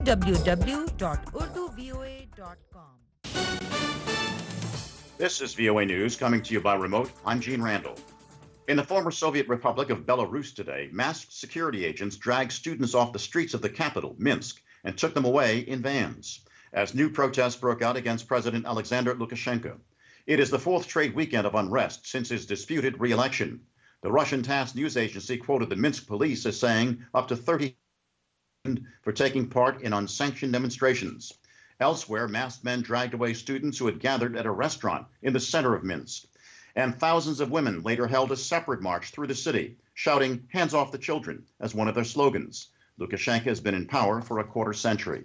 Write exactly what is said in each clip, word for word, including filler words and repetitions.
w w w dot urdu voa dot com. This is V O A News coming to you by remote. I'm Gene Randall. In the former Soviet Republic of Belarus today, masked security agents dragged students off the streets of the capital, Minsk, and took them away in vans as new protests broke out against President Alexander Lukashenko. It is the fourth straight weekend of unrest since his disputed re-election. The Russian TASS news agency quoted the Minsk police as saying up to thirty for taking part in unsanctioned demonstrations. Elsewhere, masked men dragged away students who had gathered at a restaurant in the center of Minsk. And thousands of women later held a separate march through the city, shouting, "Hands off the children," as one of their slogans. Lukashenko has been in power for a quarter century.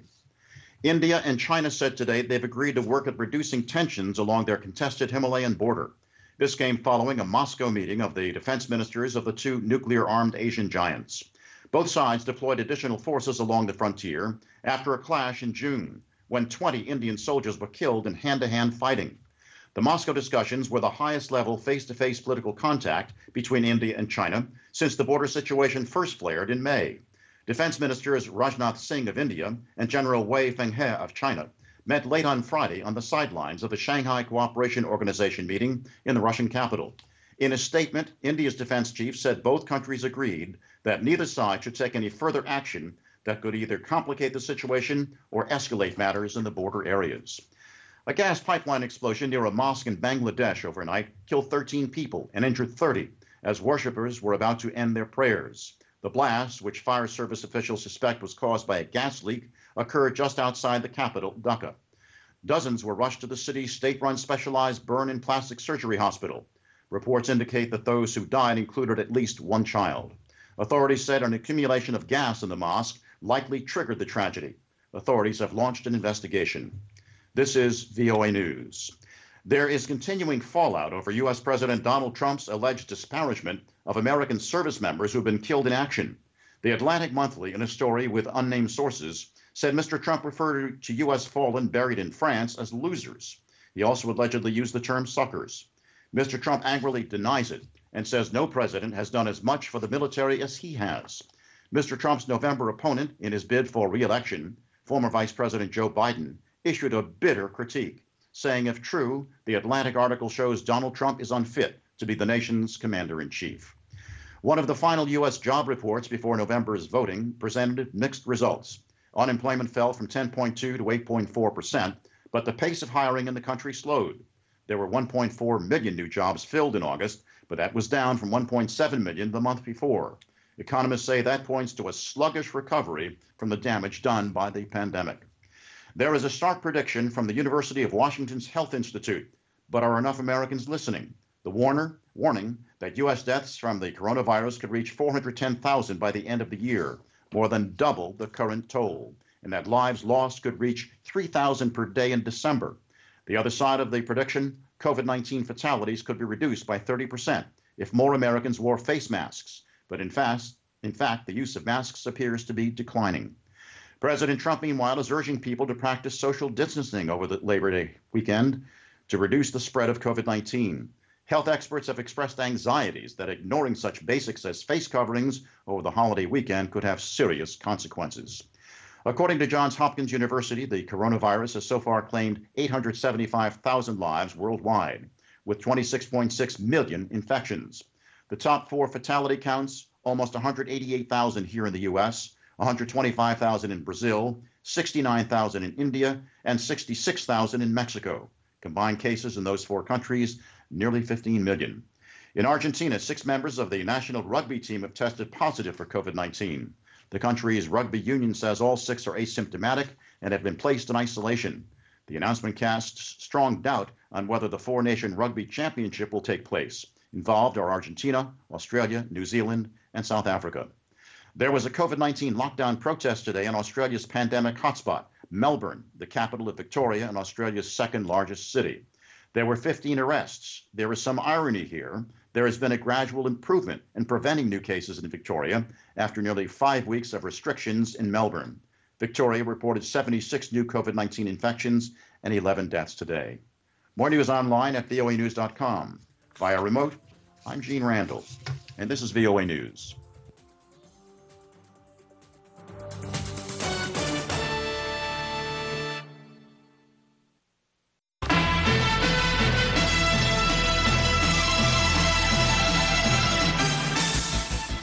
India and China said today they've agreed to work at reducing tensions along their contested Himalayan border. This came following a Moscow meeting of the defense ministers of the two nuclear-armed Asian giants. Both sides deployed additional forces along the frontier after a clash in June, when twenty Indian soldiers were killed in hand-to-hand fighting. The Moscow discussions were the highest level face-to-face political contact between India and China since the border situation first flared in May. Defense Ministers Rajnath Singh of India and General Wei Fenghe of China met late on Friday on the sidelines of the Shanghai Cooperation Organization meeting in the Russian capital. In a statement, India's defense chief said both countries agreed that neither side should take any further action that could either complicate the situation or escalate matters in the border areas. A gas pipeline explosion near a mosque in Bangladesh overnight killed thirteen people and injured thirty as worshippers were about to end their prayers. The blast, which fire service officials suspect was caused by a gas leak, occurred just outside the capital, Dhaka. Dozens were rushed to the city's state-run specialized burn and plastic surgery hospital. Reports indicate that those who died included at least one child. Authorities said an accumulation of gas in the mosque likely triggered the tragedy. Authorities have launched an investigation. This is V O A News. There is continuing fallout over U S President Donald Trump's alleged disparagement of American service members who have been killed in action. The Atlantic Monthly, in a story with unnamed sources, said Mister Trump referred to U S fallen buried in France as losers. He also allegedly used the term suckers. Mister Trump angrily denies it and says no president has done as much for the military as he has. Mister Trump's November opponent in his bid for re-election, former Vice President Joe Biden, issued a bitter critique, saying if true, the Atlantic article shows Donald Trump is unfit to be the nation's commander-in-chief. One of the final U S job reports before November's voting presented mixed results. Unemployment fell from ten point two to eight point four percent, but the pace of hiring in the country slowed. There were one point four million new jobs filled in August, but that was down from one point seven million the month before. Economists say that points to a sluggish recovery from the damage done by the pandemic. There is a stark prediction from the University of Washington's Health Institute, but are enough Americans listening? The warner, warning that U S deaths from the coronavirus could reach four hundred ten thousand by the end of the year, more than double the current toll, and that lives lost could reach three thousand per day in December. The other side of the prediction, COVID nineteen fatalities could be reduced by thirty percent if more Americans wore face masks. But in fact, in fact, the use of masks appears to be declining. President Trump, meanwhile, is urging people to practice social distancing over the Labor Day weekend to reduce the spread of COVID nineteen. Health experts have expressed anxieties that ignoring such basics as face coverings over the holiday weekend could have serious consequences. According to Johns Hopkins University, the coronavirus has so far claimed eight hundred seventy-five thousand lives worldwide, with twenty-six point six million infections. The top four fatality counts, almost one hundred eighty-eight thousand here in the U S, one hundred twenty-five thousand in Brazil, sixty-nine thousand in India, and sixty-six thousand in Mexico. Combined cases in those four countries, nearly fifteen million. In Argentina, six members of the national rugby team have tested positive for COVID nineteen. The country's rugby union says all six are asymptomatic and have been placed in isolation. The announcement casts strong doubt on whether the four-nation rugby championship will take place. Involved are Argentina, Australia, New Zealand, and South Africa. There was a COVID nineteen lockdown protest today in Australia's pandemic hotspot, Melbourne, the capital of Victoria and Australia's second largest city. There were fifteen arrests. There is some irony here. There has been a gradual improvement in preventing new cases in Victoria after nearly five weeks of restrictions in Melbourne. Victoria reported seventy-six new COVID nineteen infections and eleven deaths today. More news online at V O A news dot com. Via remote, I'm Gene Randall, and this is V O A News.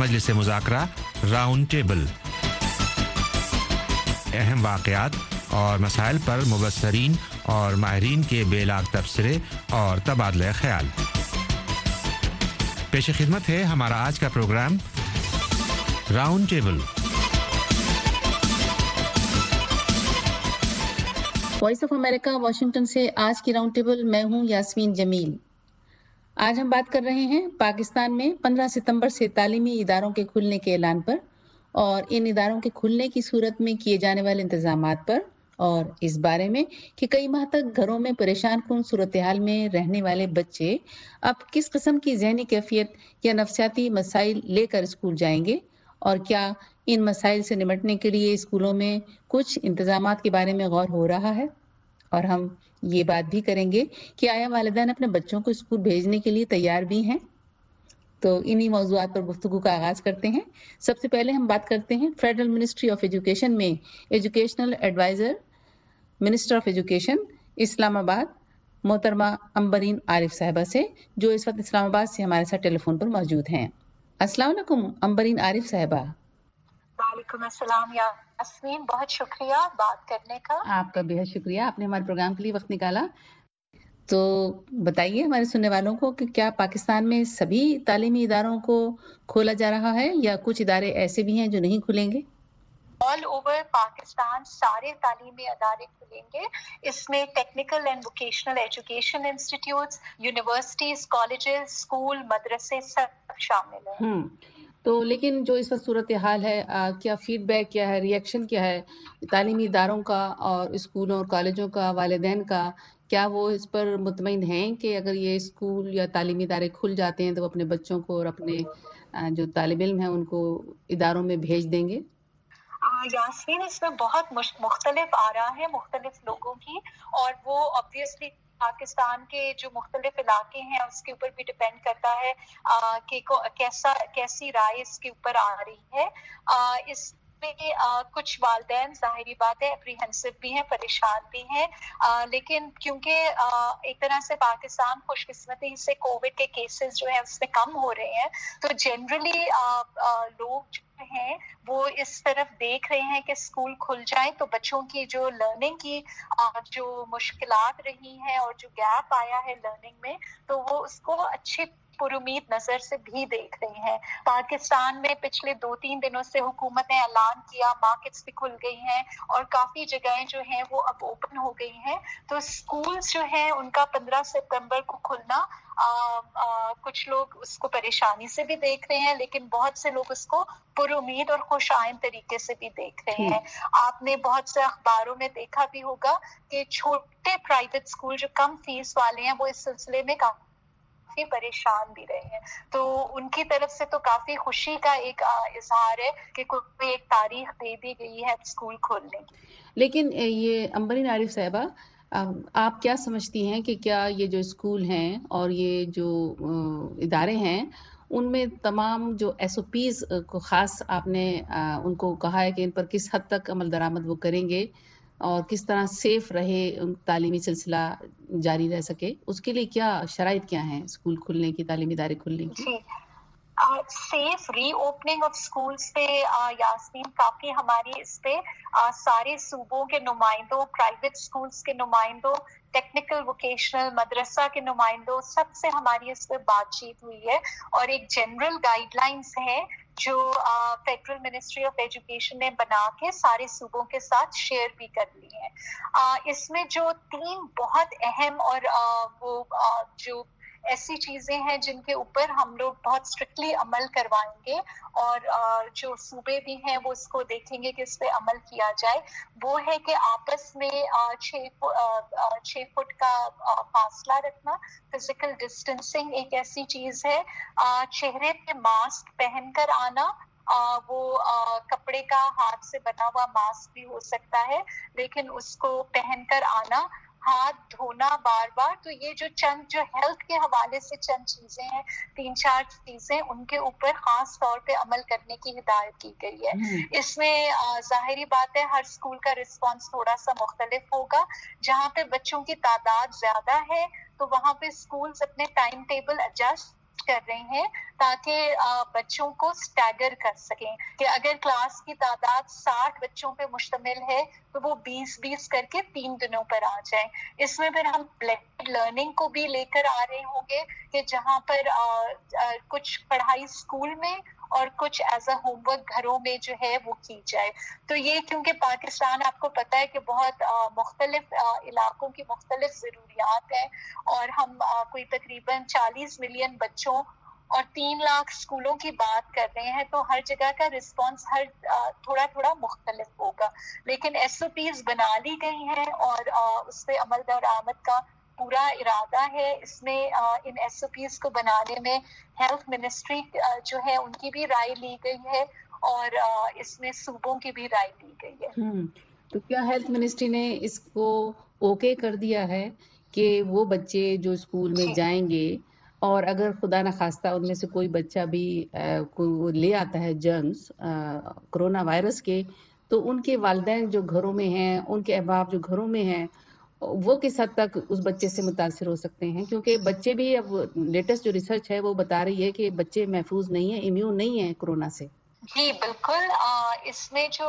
मजलिस मुज़ाकरा round table, अहम वाक़यात और मसाइल पर मुबस्सरीन और माहिरीन के बेलाग तबसरे और तबादला ख्याल। पेश खिदमत है हमारा आज का programme round table. Voice of America Washington से आज की राउंड टेबल मैं हूं यास्मीन जमील। आज हम बात कर रहे हैं पाकिस्तान में पंद्रह सितंबर से तालीमी इदारों के खुलने के ऐलान पर और इन इदारों के खुलने की सूरत में किए जाने वाले इंतजामात पर, और इस बारे में कि कई माह तक घरों में परेशान कुन सूरत हाल में रहने वाले बच्चे अब किस किस्म की जहनी कैफियत या नफ्सियाती मसाइल लेकर स्कूल जाएंगे और क्या इन मसाइल से निपटने के लिए स्कूलों में कुछ इंतजामात के बारे में गौर हो रहा है। और हम ये बात भी करेंगे कि आया वालिदैन अपने बच्चों को स्कूल भेजने के लिए तैयार भी हैं। तो इन्हीं मौज़ूआत पर गुफ्तगू का आगाज करते हैं। सबसे पहले हम बात करते हैं फेडरल मिनिस्ट्री ऑफ एजुकेशन में educational adviser, minister of education Islamabad, मोहतरमा अंबरीन आरिफ साहिबा से, जो इस वक्त इस्लामाबाद से हमारे साथ टेलीफोन पर मौजूद हैं। अस्सलाम वालेकुम अंबरीन आरिफ साहिबा। वालेकुम अस्सलाम यास्मीन, बहुत शुक्रिया बात करने का। आपका बेहद शुक्रिया, आपने हमारे प्रोग्राम के लिए वक्त निकाला। तो बताइए हमारे सुनने वालों को कि क्या पाकिस्तान में सभी तालीमी इदारों को खोला जा रहा है या कुछ इदारे ऐसे भी हैं जो नहीं खुलेंगे? ऑल ओवर पाकिस्तान सारे तालीमी अदारे खुलेंगे। इसमें technical and vocational education institutes, universities, colleges, school, मदरसे सब शामिल हैं। हम्म तो लेकिन जो इस वक्त सूरत हाल है, आ, क्या फीडबैक क्या है, रिएक्शन क्या है तालीमी इदारों का और स्कूलों और कॉलेजों का, वालिदैन का? क्या वो इस पर मुतमईन हैं कि अगर ये स्कूल या तालीमी इदारे खुल जाते हैं तो वो अपने बच्चों को और अपने जो तालिब इल्म हैं उनको इदारों में भेज देंगे? यास्मीन, इसमें बहुत मुख्तलिफ आ रहा है मुख्तलिफ लोगों की, और वो ऑब्वियसली पाकिस्तान के जो मुख्तलिफ इलाके हैं उसके ऊपर भी डिपेंड करता है आ, कि कैसा कैसी राय इसके ऊपर आ रही है। आ, इस आ, कुछ वालिदैन जाहिरी बात है एप्रीहेंसिव भी हैं, परेशान भी हैं, आ, लेकिन क्योंकि एक तरह से पाकिस्तान खुशकिस्मती से कोविड के केसेस जो है उसमें कम हो रहे हैं, तो जनरली लोग जो हैं वो इस तरफ देख रहे हैं कि स्कूल खुल जाए तो बच्चों की जो लर्निंग की आ, जो मुश्किलात रही हैं और जो गैप आया है लर्निंग में, तो वो उसको अच्छी पुरुमीद नजर से भी देख रहे हैं। पाकिस्तान में पिछले दो तीन दिनों से हुकूमत ने ऐलान किया, मार्केट्स भी खुल गई हैं और काफी जगहें जो हैं वो अब ओपन हो गई हैं। तो स्कूल्स जो हैं उनका पंद्रह सितंबर को खुलना, आ, आ, कुछ लोग उसको परेशानी से भी देख रहे हैं, लेकिन बहुत से लोग उसको पुरुमीद और खुशाइंद तरीके से भी देख रहे हैं। आपने बहुत से अखबारों में देखा भी होगा कि छोटे प्राइवेट स्कूल जो कम फीस वाले हैं वो इस सिलसिले में काफी परेशान भी रहे हैं। तो उनकी तरफ से तो काफी खुशी का एक इजहार है कि कोई एक तारीख दे दी गई है स्कूल खोलने की। लेकिन ये अंबरीन आरिफ साहिबा, आप क्या समझती हैं कि क्या ये जो स्कूल हैं और ये जो इदारे हैं उनमें तमाम जो एस ओ पीज को खास आपने उनको कहा है कि इन पर किस हद तक अमल दरामद वो करेंगे और किस तरह सेफ रहे तालीमी सिलसिला जारी रह सके, उसके लिए क्या शराइत क्या हैं स्कूल खुलने की, तालीमी इदारे खुलने की? सेफ री ओपनिंग ऑफ स्कूल्स पे यास्मीन काफी हमारी इस पे आ, सारे सूबों के नुमाइंदों, प्राइवेट स्कूल्स के नुमाइंदों, टेक्निकल वोकेशनल मदरसा के नुमाइंदों, सबसे हमारी इस पे बातचीत हुई है और एक जनरल गाइडलाइंस है जो फेडरल मिनिस्ट्री ऑफ एजुकेशन ने बना के सारे सूबों के साथ शेयर भी कर ली है। आ, इसमें जो तीन बहुत अहम और आ, वो आ, जो ऐसी चीजें हैं जिनके ऊपर हम लोग बहुत स्ट्रिक्टली अमल करवाएंगे और जो सूबे भी हैं वो इसको देखेंगे कि इस पे अमल किया जाए, वो है कि आपस में छः छः फुट का फासला रखना, फिजिकल डिस्टेंसिंग एक ऐसी चीज है, चेहरे पे मास्क पहनकर आना, आ, वो आ, कपड़े का हाथ से बना हुआ मास्क भी हो सकता है लेकिन उसको पहनकर आना, हाथ धोना बार बार। तो ये जो चंद जो हेल्थ के हवाले से चंद चीजें हैं, तीन चार चीजें, उनके ऊपर खास तौर पे अमल करने की हिदायत की गई है। इसमें जाहिरी बात है हर स्कूल का रिस्पांस थोड़ा सा मुख्तलिफ होगा। जहाँ पे बच्चों की तादाद ज्यादा है तो वहाँ पे स्कूल्स अपने टाइम टेबल एडजस्ट کر رہے ہیں تاکہ بچوں کو اسٹیگر کر سکیں کہ اگر کلاس کی تعداد ساٹھ بچوں پہ مشتمل ہے تو وہ بیس بیس کر کے تین دنوں پر آ جائیں. اس میں پھر ہم بلیڈ لرننگ کو بھی لے کر آ رہے ہوں گے کہ جہاں پر کچھ پڑھائی اسکول میں اور کچھ ایز اے ہوم ورک گھروں میں جو ہے وہ کی جائے. تو یہ کیونکہ پاکستان آپ کو پتہ ہے کہ بہت مختلف علاقوں کی مختلف ضروریات ہیں اور ہم کوئی تقریباً چالیس ملین بچوں اور تین لاکھ اسکولوں کی بات کر رہے ہیں, تو ہر جگہ کا رسپانس ہر تھوڑا تھوڑا مختلف ہوگا. لیکن ایس او پیز بنا لی گئی ہیں اور اس پہ عمل درآمد کا پورا ارادہ ہے. اس میں ان ایس او پیز کو بنانے میں ہیلتھ منسٹری جو ہے ان کی بھی رائے لی گئی ہے اور اس میں صوبوں کی بھی رائے لی گئی ہے. تو کیا ہیلتھ منسٹری نے اس کو اوکے کر دیا ہے کہ وہ بچے جو اسکول میں جائیں گے اور اگر خدا نخواستہ ان میں سے کوئی بچہ بھی لے آتا ہے جرمز کرونا وائرس کے, تو ان کے والدین جو گھروں میں ہیں, ان کے احباب جو گھروں میں ہیں, وہ کس حد تک اس بچے سے متاثر ہو سکتے ہیں؟ کیونکہ بچے بھی اب لیٹسٹ جو ریسرچ ہے وہ بتا رہی ہے کہ بچے محفوظ نہیں ہیں, امیون نہیں ہیں کرونا سے. جی بالکل. اس میں جو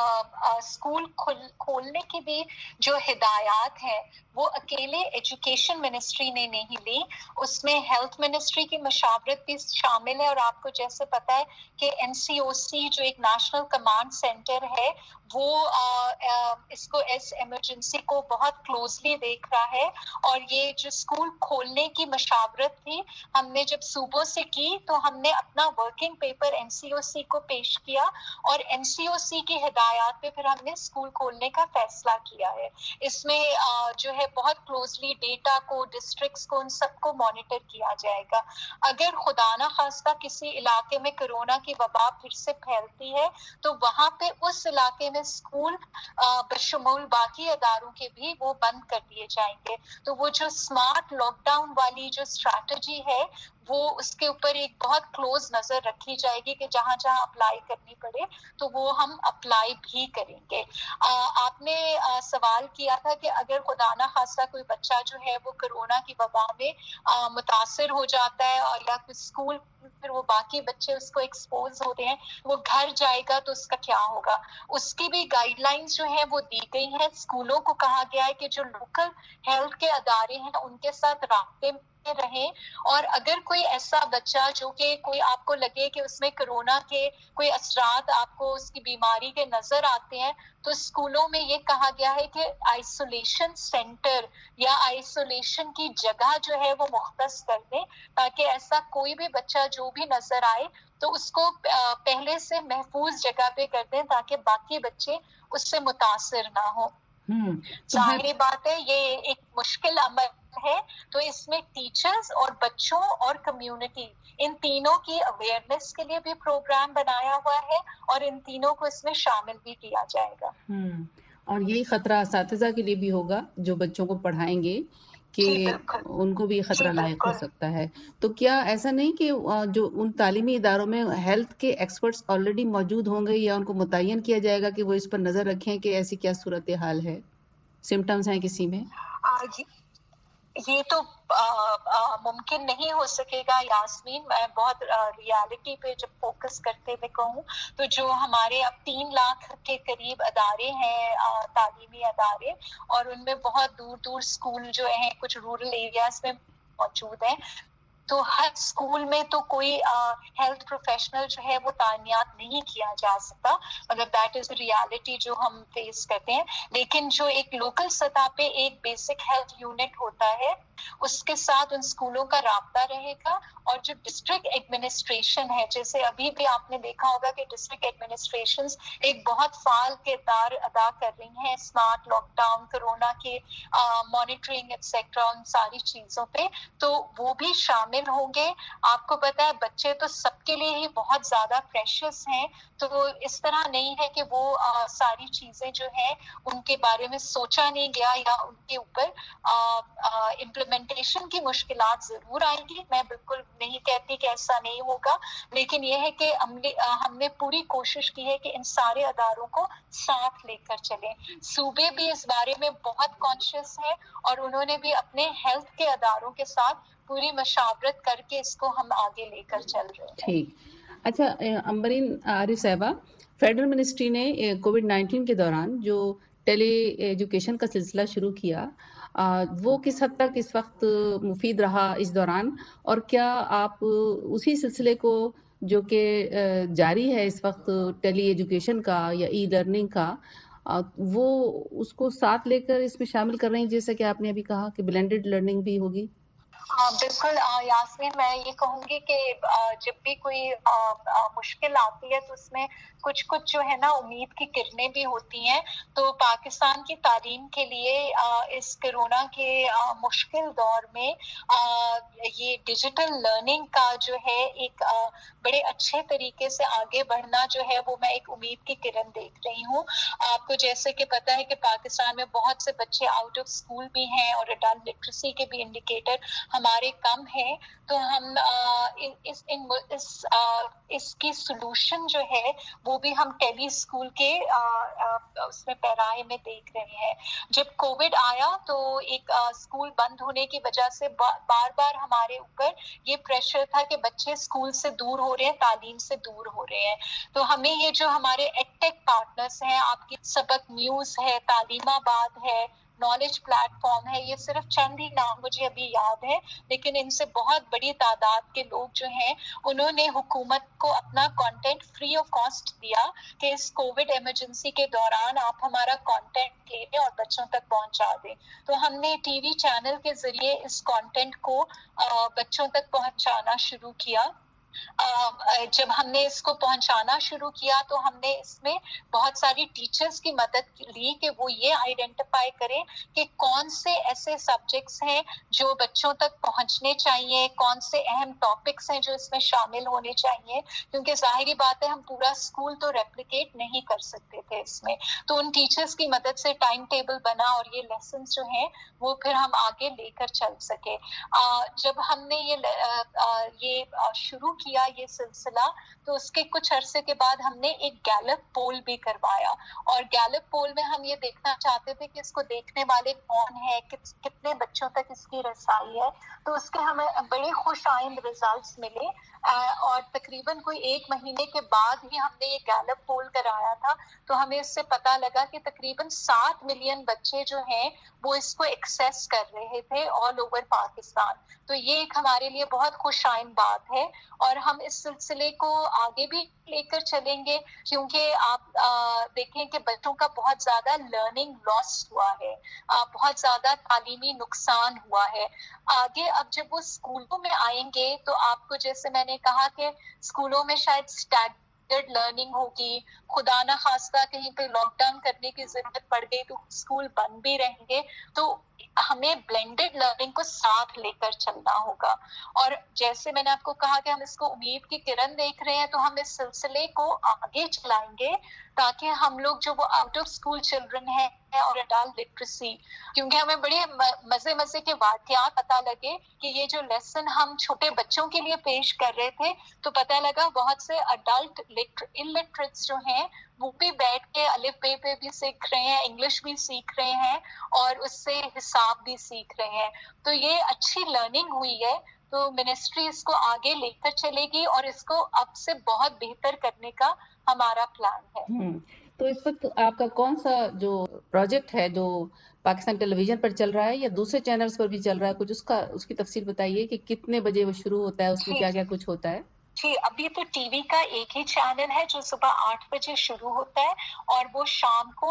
اسکول کھولنے کی بھی جو ہدایات ہیں وہ اکیلے ایجوکیشن منسٹری نے نہیں لی, اس میں ہیلتھ منسٹری کی مشاورت بھی شامل ہے. اور آپ کو جیسے پتا ہے کہ این سی او سی جو ایک نیشنل کمانڈ سینٹر ہے وہ اس کو اس ایمرجنسی کو بہت کلوزلی دیکھ رہا ہے. اور یہ جو اسکول کھولنے کی مشاورت تھی ہم نے جب صوبوں سے کی تو ہم نے اپنا working paper N C O C کو پیش کیا اور این سی او سی کی ہدایات پہ پھر ہم نے اسکول کھولنے کا فیصلہ کیا ہے. اس میں جو ہے بہت کلوزلی ڈیٹا کو, ڈسٹرکٹس کو, ان سب کو مانیٹر کیا جائے گا. اگر خدا نہ خواستہ کسی علاقے میں کرونا کی وبا پھر سے پھیلتی ہے تو وہاں پہ اس علاقے میں اسکول بشمول باقی اداروں کے بھی وہ بند کر دیے جائیں گے. تو وہ جو اسمارٹ لاک ڈاؤن والی جو اسٹریٹجی ہے وہ اس کے اوپر ایک بہت کلوز نظر رکھی جائے گی کہ جہاں جہاں اپلائی کرنی پڑے تو وہ ہم اپلائی بھی کریں گے. آپ نے سوال کیا تھا کہ اگر خدا نہ خواستہ کوئی بچہ جو ہے وہ کرونا کی وبا میں متاثر ہو جاتا ہے اور یا کوئی اسکول پھر وہ باقی بچے اس کو ایکسپوز ہوتے ہیں, وہ گھر جائے گا تو اس کا کیا ہوگا. اس کی بھی گائیڈ لائنز جو ہیں وہ دی گئی ہیں. اسکولوں کو کہا گیا ہے کہ جو لوکل ہیلتھ کے ادارے ہیں ان کے ساتھ رابطے میں رہیں, اور اگر کوئی ایسا بچہ جو کہ کوئی آپ کو لگے کہ اس میں کرونا کے کوئی اثرات آپ کو اس کی بیماری کے نظر آتے ہیں تو اسکولوں میں یہ کہا گیا ہے کہ آئسولیشن سینٹر یا آئسولیشن کی جگہ جو ہے وہ مختص کر دیں تاکہ ایسا کوئی بھی بچہ جو بھی نظر آئے تو اس کو پہلے سے محفوظ جگہ پہ کر دیں تاکہ باقی بچے اس سے متاثر نہ ہوں. ظاہری بات ہے یہ ایک مشکل عمل ہے, تو اس میں ٹیچرز اور بچوں اور کمیونٹی ان تینوں کی اویئرنیس کے لیے بھی پروگرام بنایا ہوا ہے اور ان تینوں کو اس میں شامل بھی کیا جائے گا. اور یہی خطرہ اساتذہ کے لیے بھی ہوگا جو بچوں کو پڑھائیں گے کہ ان کو بھی خطرہ لاحق ہو سکتا ہے. تو کیا ایسا نہیں کہ جو ان تعلیمی اداروں میں ہیلتھ کے ایکسپرٹس آلریڈی موجود ہوں گے یا ان کو متعین کیا جائے گا کہ وہ اس پر نظر رکھیں کہ ایسی کیا صورتحال ہے, سمٹمز ہیں کسی میں؟ یہ تو ممکن نہیں ہو سکے گا یاسمین. میں بہت ریالٹی پہ جب فوکس کرتے ہوئے کہوں تو جو ہمارے اب تین لاکھ کے قریب ادارے ہیں تعلیمی ادارے, اور ان میں بہت دور دور اسکول جو ہیں کچھ رورل ایریاز میں موجود ہیں, تو ہر اسکول میں تو کوئی ہیلتھ پروفیشنل جو ہے وہ تعینات نہیں کیا جا سکتا, مطلب دیٹ از ریالٹی جو ہم فیس کرتے ہیں. لیکن جو ایک لوکل سطح پہ ایک بیسک ہیلتھ یونٹ ہوتا ہے اس کے ساتھ ان اسکولوں کا رابطہ رہے گا. اور جو ڈسٹرکٹ ایڈمنسٹریشن ہے, جیسے ابھی بھی آپ نے دیکھا ہوگا کہ ڈسٹرکٹ ایڈمنسٹریشن ایک بہت فعال کردار ادا کر رہی ہیں اسمارٹ لاک ڈاؤن, کرونا کے مانیٹرنگ ایٹسیٹرا, ان ساری چیزوں پہ, تو وہ بھی شامل ہوں گے. آپ کو پتا ہے بچے تو سب کے لیے ہی بہت زیادہ پریشس ہیں, تو اس طرح نہیں ہے کہ وہ آ, ساری چیزیں جو ہیں ان کے بارے میں سوچا نہیں گیا یا ان کے اوپر امپلیمنٹیشن کی مشکلات ضرور آئیں گی. میں بالکل نہیں کہتی کہ ایسا نہیں ہوگا, لیکن یہ ہے کہ ہم نے پوری کوشش کی ہے کہ ان سارے اداروں کو ساتھ لے کر چلیں. صوبے بھی اس بارے میں بہت کانشیس ہیں اور انہوں نے بھی اپنے ہیلتھ کے اداروں کے ساتھ پوری مشاورت کر کے اس کو ہم آگے لے کر چل رہے ہیں. ٹھیک. اچھا امبرین عارف صاحبہ، فیڈرل منسٹری نے کووڈ نائنٹین کے دوران جو ٹیلی ایجوکیشن کا سلسلہ شروع کیا وہ کس حد تک اس وقت مفید رہا اس دوران، اور کیا آپ اسی سلسلے کو جو کہ جاری ہے اس وقت ٹیلی ایجوکیشن کا یا ای لرننگ کا، وہ اس کو ساتھ لے کر اس میں شامل کر رہے ہیں، جیسا کہ آپ نے ابھی کہا کہ بلینڈڈ لرننگ بھی ہوگی؟ ہاں بالکل یاسمین، میں یہ کہوں گی کہ جب بھی کوئی مشکل آتی ہے تو اس میں کچھ کچھ جو ہے نا امید کی کرنیں بھی ہوتی ہیں. تو پاکستان کی تعلیم کے لیے اس کرونا کے مشکل دور میں یہ ڈیجیٹل لرننگ کا جو ہے ایک بڑے اچھے طریقے سے آگے بڑھنا جو ہے وہ میں ایک امید کی کرن دیکھ رہی ہوں. آپ کو جیسے کہ پتہ ہے کہ پاکستان میں بہت سے بچے آؤٹ آف اسکول بھی ہیں اور اڈلٹ لٹریسی کے بھی انڈیکیٹر ہمارے کم ہیں. تو ہم اس اس اس کی سلوشن جو ہے وہ بھی ہم ٹیلی اسکول کے اس میں پیرائے میں دیکھ رہے ہیں. جب کووڈ آیا تو ایک اسکول بند ہونے کی وجہ سے بار بار ہمارے اوپر یہ پریشر تھا کہ بچے اسکول سے دور ہو رہے ہیں، تعلیم سے دور ہو رہے ہیں. تو ہمیں یہ جو ہمارے ایڈ ٹیک پارٹنرز ہیں، آپ کی سبق نیوز ہے، تعلیم آباد ہے، نالج پلیٹ فارم ہے، یہ صرف چند ہی نام مجھے ابھی یاد ہے، لیکن ان سے بہت بڑی تعداد کے لوگ جو ہیں انہوں نے حکومت کو اپنا کانٹینٹ فری آف کاسٹ دیا کہ اس کووڈ ایمرجنسی کے دوران آپ ہمارا کانٹینٹ لے لیں اور بچوں تک پہنچا دیں. تو ہم نے ٹی وی چینل کے ذریعے اس کانٹینٹ کو بچوں تک پہنچانا شروع کیا. جب ہم نے اس کو پہنچانا شروع کیا تو ہم نے اس میں بہت ساری ٹیچرز کی مدد لی کہ وہ یہ آئیڈینٹیفائی کریں کہ کون سے ایسے سبجیکٹس ہیں جو بچوں تک پہنچنے چاہیے، کون سے اہم ٹاپکس ہیں جو اس میں شامل ہونے چاہیے، کیونکہ ظاہری بات ہے ہم پورا اسکول تو ریپلیکیٹ نہیں کر سکتے تھے اس میں. تو ان ٹیچرز کی مدد سے ٹائم ٹیبل بنا اور یہ لیسنس جو ہیں وہ پھر ہم آگے لے کر چل سکے. جب ہم نے یہ یہ شروع کیا یہ سلسلہ تو اس کے کچھ عرصے کے بعد ہم نے ایک گیلپ پول بھی کروایا، اور گیلپ پول میں ہم یہ دیکھنا چاہتے تھے کہ اس کو دیکھنے والے کون ہیں، کتنے بچوں تک اس کی رسائی ہے. تو اس کے ہمیں بڑے خوش آئند ریزلٹس ملے، اور تقریباً کوئی ایک مہینے کے بعد ہی ہم نے یہ گیلپ پول کرایا تھا تو ہمیں اس سے پتہ لگا کہ تقریباً سات ملین بچے جو ہیں وہ اس کو ایکسیس کر رہے تھے آل اوور پاکستان. تو یہ ایک ہمارے لیے بہت خوش آئند بات ہے، اور ہم اس سلسلے کو آگے بھی لے کر چلیں گے، کیونکہ آپ دیکھیں کہ بچوں کا بہت زیادہ لرننگ لاس ہوا ہے، بہت زیادہ تعلیمی نقصان ہوا ہے. آگے اب جب وہ اسکولوں میں آئیں گے تو آپ کو جیسے میں نے کہا کہ اسکولوں میں شاید اسٹیگرڈ لرننگ ہوگی، خدا نہ خواستہ کہیں پہ لاک ڈاؤن کرنے کی ضرورت پڑ گئی تو اسکول بند بھی رہیں گے. تو ہمیں بلینڈڈ لرننگ کو ساتھ لے کر چلنا ہوگا. اور جیسے میں نے آپ کو کہا کہ ہم اس کو امید کی کرن دیکھ رہے ہیں تو ہم اس سلسلے کو آگے چلائیں گے تاکہ ہم لوگ جو وہ آؤٹ آف اسکول چلڈرن ہیں اور اڈلٹ لٹریسی، کیونکہ ہمیں بڑے مزے مزے کے واقعات پتہ لگے کہ یہ جو لیسن ہم چھوٹے بچوں کے لیے پیش کر رہے تھے تو پتہ لگا بہت سے اڈلٹ الٹریٹس جو ہیں وہ بھی بیٹھ کے الف بے پہ بھی سیکھ رہے ہیں، انگلش بھی سیکھ رہے ہیں اور اس سے حساب بھی سیکھ رہے ہیں. تو یہ اچھی لرننگ ہوئی ہے. تو منسٹری اس کو آگے لے کر چلے گی اور اس کو اب سے بہت بہتر کرنے کا ہمارا پلان ہے. تو اس وقت آپ کا کون سا جو پروجیکٹ ہے جو پاکستان ٹیلی ویژن پر چل رہا ہے یا دوسرے چینلز پر بھی چل رہا ہے، کچھ اس کا اس کی تفصیل بتائیے کہ کتنے بجے وہ شروع ہوتا ہے، اس میں کیا کیا کچھ ہوتا ہے؟ جی ابھی تو ٹی وی کا ایک ہی چینل ہے جو صبح آٹھ بجے شروع ہوتا ہے اور وہ شام کو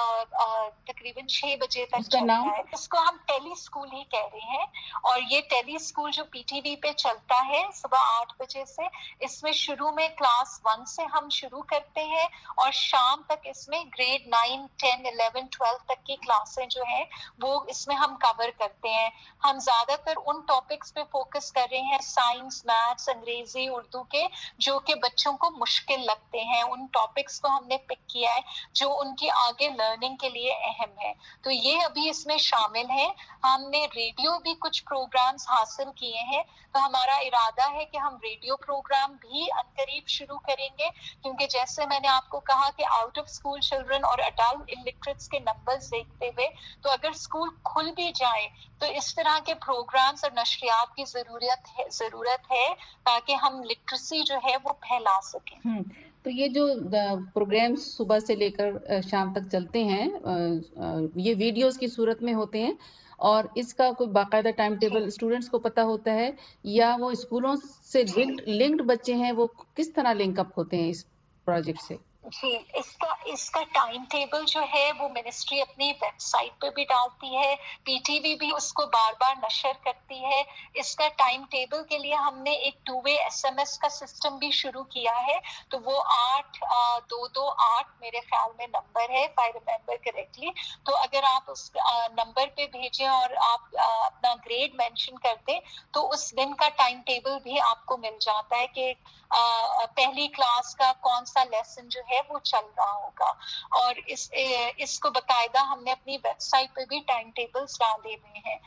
تقریباً چھ بجے تک چلتا ہے. اس کو ہم ٹیلی اسکول ہی کہہ رہے ہیں، اور یہ ٹیلی اسکول جو پی ٹی وی پہ چلتا ہے صبح آٹھ بجے سے، اس میں شروع میں کلاس ون سے ہم شروع کرتے ہیں اور شام تک اس میں grade nine ten eleven twelve تک کی کلاسیں جو ہیں وہ اس میں ہم کور کرتے ہیں. ہم زیادہ تر ان ٹاپکس پہ فوکس کر رہے ہیں، سائنس، میتھس، انگریزی، اردو کے، جو کہ بچوں کو مشکل لگتے ہیں. ان ٹاپکس کو ہم نے پک کیا ہے جو ان کی آگے لرننگ کے لیے اہم ہے. تو یہ ابھی اس میں شامل ہیں. ہم نے ریڈیو بھی کچھ پروگرامز حاصل کیے ہیں, تو ہمارا ارادہ ہے کہ ہم ریڈیو پروگرام بھی عنقریب شروع کریں گے, کیونکہ جیسے میں نے آپ کو کہا کہ آؤٹ آف اسکول چلڈرن اور اڈلٹ الٹریٹس کے نمبرز دیکھتے ہوئے تو اگر اسکول کھل بھی جائے تو اس طرح کے پروگرامز اور نشریات کی ضرورت ہے ضرورت ہے تاکہ ہم لٹریسی جو ہے وہ پھیلا سکیں. تو یہ جو پروگرامز صبح سے لے کر شام تک چلتے ہیں یہ ویڈیوز کی صورت میں ہوتے ہیں, اور اس کا کوئی باقاعدہ ٹائم ٹیبل اسٹوڈنٹس کو پتہ ہوتا ہے, یا وہ اسکولوں سے لنکڈ بچے ہیں وہ کس طرح لنک اپ ہوتے ہیں اس پروجیکٹ سے؟ جی, اس کا اس کا ٹائم ٹیبل جو ہے وہ منسٹری اپنی ویب سائٹ پہ بھی ڈالتی ہے, پی ٹی وی بھی اس کو بار بار نشر کرتی ہے. اس کا ٹائم ٹیبل کے لیے ہم نے ایک two way S M S کا سسٹم بھی شروع کیا ہے, تو وہ آٹھ دو دو آٹھ میرے خیال میں نمبر ہے, اف آئی ریمبر کریکٹلی. تو اگر آپ اس نمبر پہ بھیجیں اور آپ اپنا گریڈ مینشن کر دیں تو اس دن کا ٹائم ٹیبل بھی آپ کو مل جاتا ہے کہ پہلی کلاس کا کون سا لیسن جو ہے وہ چل رہا ہوگا. اور اس اس کو باقاعدہ ہم نے اپنی ویب سائٹ پہ بھی ٹائم ٹیبلز ڈالے ہوئے ہیں.